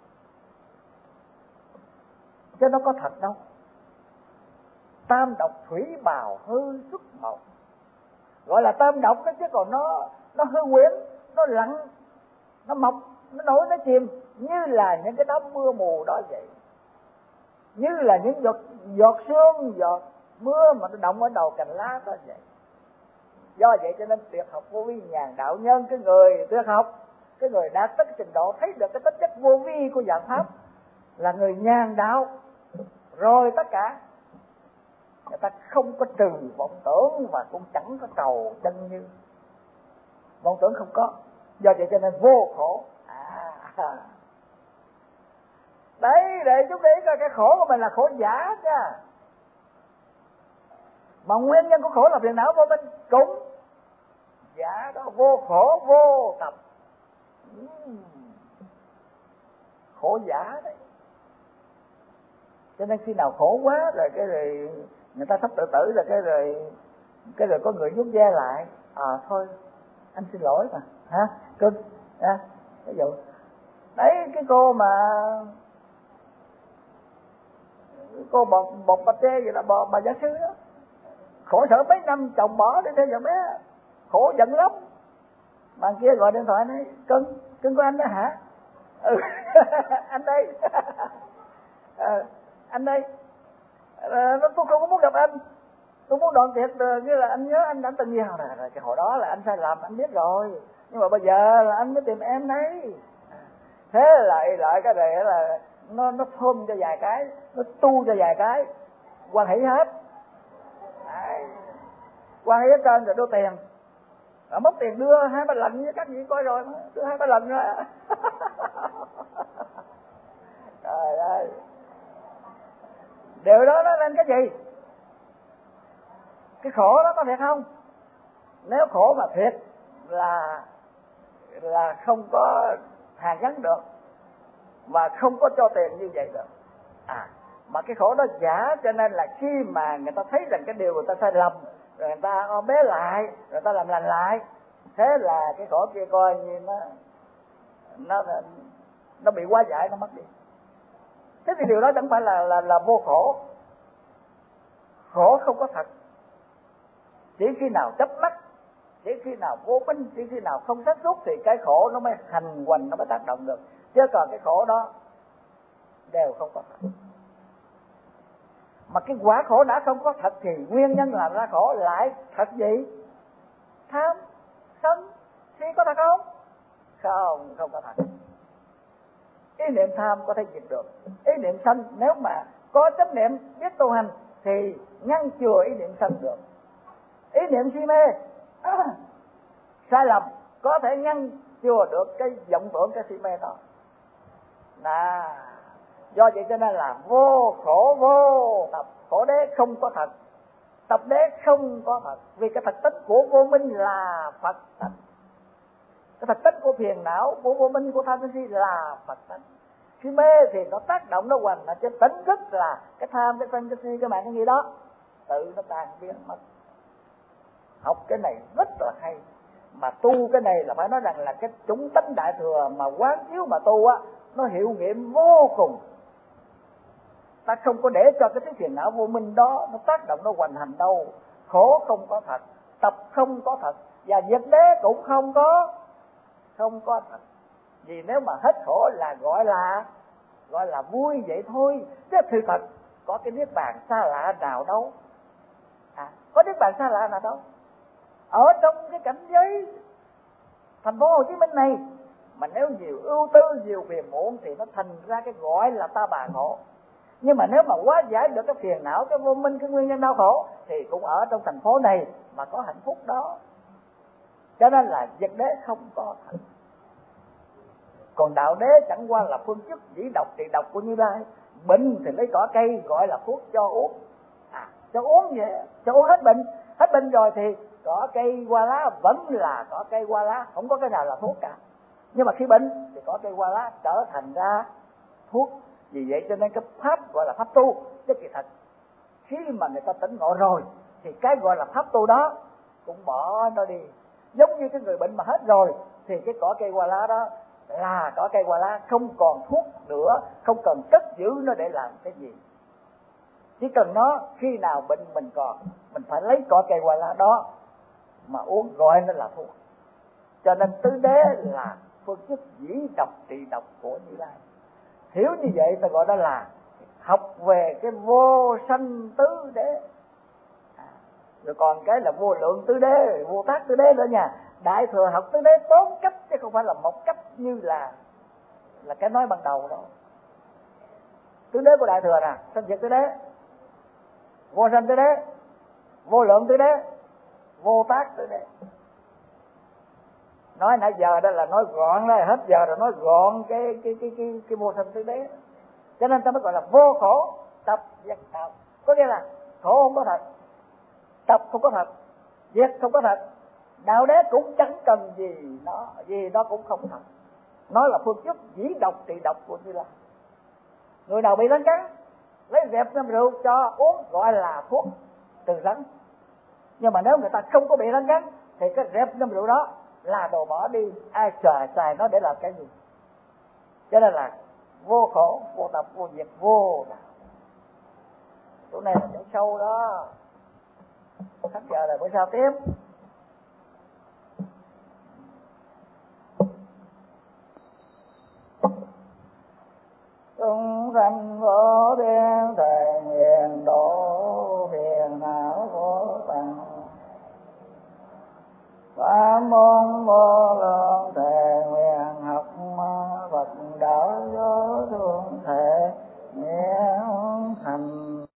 chứ nó có thật đâu. Tam độc thủy bào hư xuất mộng, gọi là tam độc đó, chứ còn nó hư huyễn, nó lặng, nó mọc, nó nổi, nó chìm, như là những cái đám mưa mù đó vậy, như là những giọt sương, giọt mưa mà nó động ở đầu cành lá đó vậy. Do vậy cho nên tuyệt học vô vi nhàn đạo nhân, cái người tuyệt học, cái người đạt tới cái trình độ thấy được cái tính chất vô vi của dạng pháp, là người nhàn đạo rồi. Tất cả người ta không có trừ vọng tưởng và cũng chẳng có cầu chân như. Vọng tưởng không có, do vậy cho nên vô khổ. Đấy, để chúng để coi cái khổ của mình là khổ giả chứ. Mà nguyên nhân của khổ là phiền não vô minh cũng giả đó, vô khổ vô tập. Khổ giả đấy. Cho nên khi nào khổ quá rồi cái rồi người ta sắp tự tử rồi cái rồi có người vuốt ve lại, thôi anh xin lỗi mà, hả cưng, ví dụ đấy, cái cô mà cô bột bà tre vậy là bà giáo sư đó, khổ sở mấy năm chồng bỏ để theo vợ bé, khổ giận lắm. Bạn kia gọi điện thoại nói cưng của anh đó hả? Anh đây. Anh đây, tôi không có muốn gặp anh, tôi muốn đoạn tuyệt, như là anh nhớ anh đã từng gì rồi, cái hồi đó là anh sai lầm, anh biết rồi, nhưng mà bây giờ là anh mới tìm em đấy. Thế lại cái này là nó thơm cho vài cái, nó tu cho vài cái, quan hỷ hết. Quan hỷ hết trơn rồi đưa tiền, rồi mất tiền đưa 2-3 lần với các vị coi rồi, đưa 2-3 lần rồi. Trời ơi, điều đó nó lên cái gì? Cái khổ đó có thiệt không? Nếu khổ mà thiệt là không có hàn gắn được và không có cho tiền như vậy được. Mà cái khổ đó giả, cho nên là khi mà người ta thấy rằng cái điều người ta sai lầm, rồi người ta bé lại, rồi người ta làm lành lại, thế là cái khổ kia coi như nó bị hóa giải, nó mất đi. Thế thì điều đó chẳng phải là vô khổ. Khổ không có thật. Chỉ khi nào chấp mắc, chỉ khi nào vô minh, chỉ khi nào không sáng suốt thì cái khổ nó mới hành hoành, nó mới tác động được. Chứ còn cái khổ đó đều không có thật. Mà cái quả khổ đã không có thật thì nguyên nhân làm ra khổ lại thật gì? Tham, sân, si có thật không? Không có thật. Ý niệm tham có thể diệt được. Ý niệm sân nếu mà có chánh niệm biết tu hành thì ngăn chừa ý niệm sân được. Ý niệm si mê sai lầm có thể ngăn chừa được cái vọng tưởng, cái si mê đó. Do vậy cho nên là vô khổ vô tập. Khổ đế không có thật, tập đế không có thật. Vì cái thật tính của vô minh là Phật tánh. Cái thật tính của phiền não, của vô minh, của tham sân si là Phật tánh. Si mê thì nó tác động, nó hoành ở trên tính rất là cái tham, cái sân, cái si, cái mạng, cái gì đó tự nó tan biến mất. Học cái này rất là hay. Mà tu cái này là phải nói rằng là cái chủng tánh đại thừa mà quán chiếu mà tu á, nó hiệu nghiệm vô cùng. Ta không có để cho cái phiền não vô minh đó nó tác động, nó hoành hành đâu. Khổ không có thật, tập không có thật, và diệt đế cũng không có thật. Vì nếu mà hết khổ là gọi là vui vậy thôi, chứ sự thật có cái niết bàn xa lạ nào đâu. Có niết bàn xa lạ nào đâu. Ở trong cái cảnh giới thành phố Hồ Chí Minh này mà nếu nhiều ưu tư, nhiều phiền muộn thì nó thành ra cái gọi là ta bà khổ. Nhưng mà nếu mà hóa giải được cái phiền não, cái vô minh, cái nguyên nhân đau khổ thì cũng ở trong thành phố này mà có hạnh phúc đó. Cho nên là diệt đế không có thật. Còn đạo đế chẳng qua là phương chức dĩ độc trị độc của Như Lai. Bệnh thì lấy cỏ cây gọi là thuốc cho uống. Cho uống vậy, cho uống hết bệnh rồi thì cỏ cây hoa lá vẫn là cỏ cây hoa lá, không có cái nào là thuốc cả. Nhưng mà khi bệnh thì cỏ cây hoa lá trở thành ra thuốc. Vì vậy cho nên cái pháp gọi là pháp tu, chứ kỳ thật khi mà người ta tỉnh ngộ rồi thì cái gọi là pháp tu đó cũng bỏ nó đi. giống như cái người bệnh mà hết rồi thì cái cỏ cây hoa lá đó là cỏ cây hoa lá, không còn thuốc nữa, không cần cất giữ nó để làm cái gì, chỉ cần nó khi nào bệnh mình còn, mình phải lấy cỏ cây hoa lá đó mà uống, gọi nó là thuốc. Cho nên tứ đế là phương thức dĩ độc trị độc của Như Lai. Hiểu như vậy ta gọi đó là học về cái vô sanh tứ đế. Rồi còn cái là vô lượng tứ đế, vô tác tứ đế nữa nha. Đại thừa học tứ đế 4 cách chứ không phải là một cách như là cái nói ban đầu đó. Tứ đế của đại thừa nè: sanh diệt tứ đế, vô sanh tứ đế, vô lượng tứ đế, vô tác tứ đế. Nói nãy giờ đó là nói gọn đó, hết giờ rồi nói gọn cái vô sanh tứ đế. Cho nên ta mới gọi là vô khổ tập diệt đạo. Có nghĩa là khổ không có thật, tập không có thật, diệt không có thật, đạo đế cũng chẳng cần gì nó, vì nó cũng không thật. Nó là phương thức dĩ độc trị độc của Như Lai. Người nào bị rắn cắn, lấy dẹp ngâm rượu cho uống gọi là thuốc trừ rắn. Nhưng mà nếu người ta không có bị rắn cắn thì cái dẹp ngâm rượu đó là đồ bỏ đi, ai xài nó để làm cái gì. Cho nên là vô khổ, vô tập, vô diệt, vô đạo. Chỗ này là chỗ sâu đó. Hết giờ rồi, bữa sau tiếp. Chúng sanh vô biên thầy nguyện độ phiền não vô tận. Pháp môn vô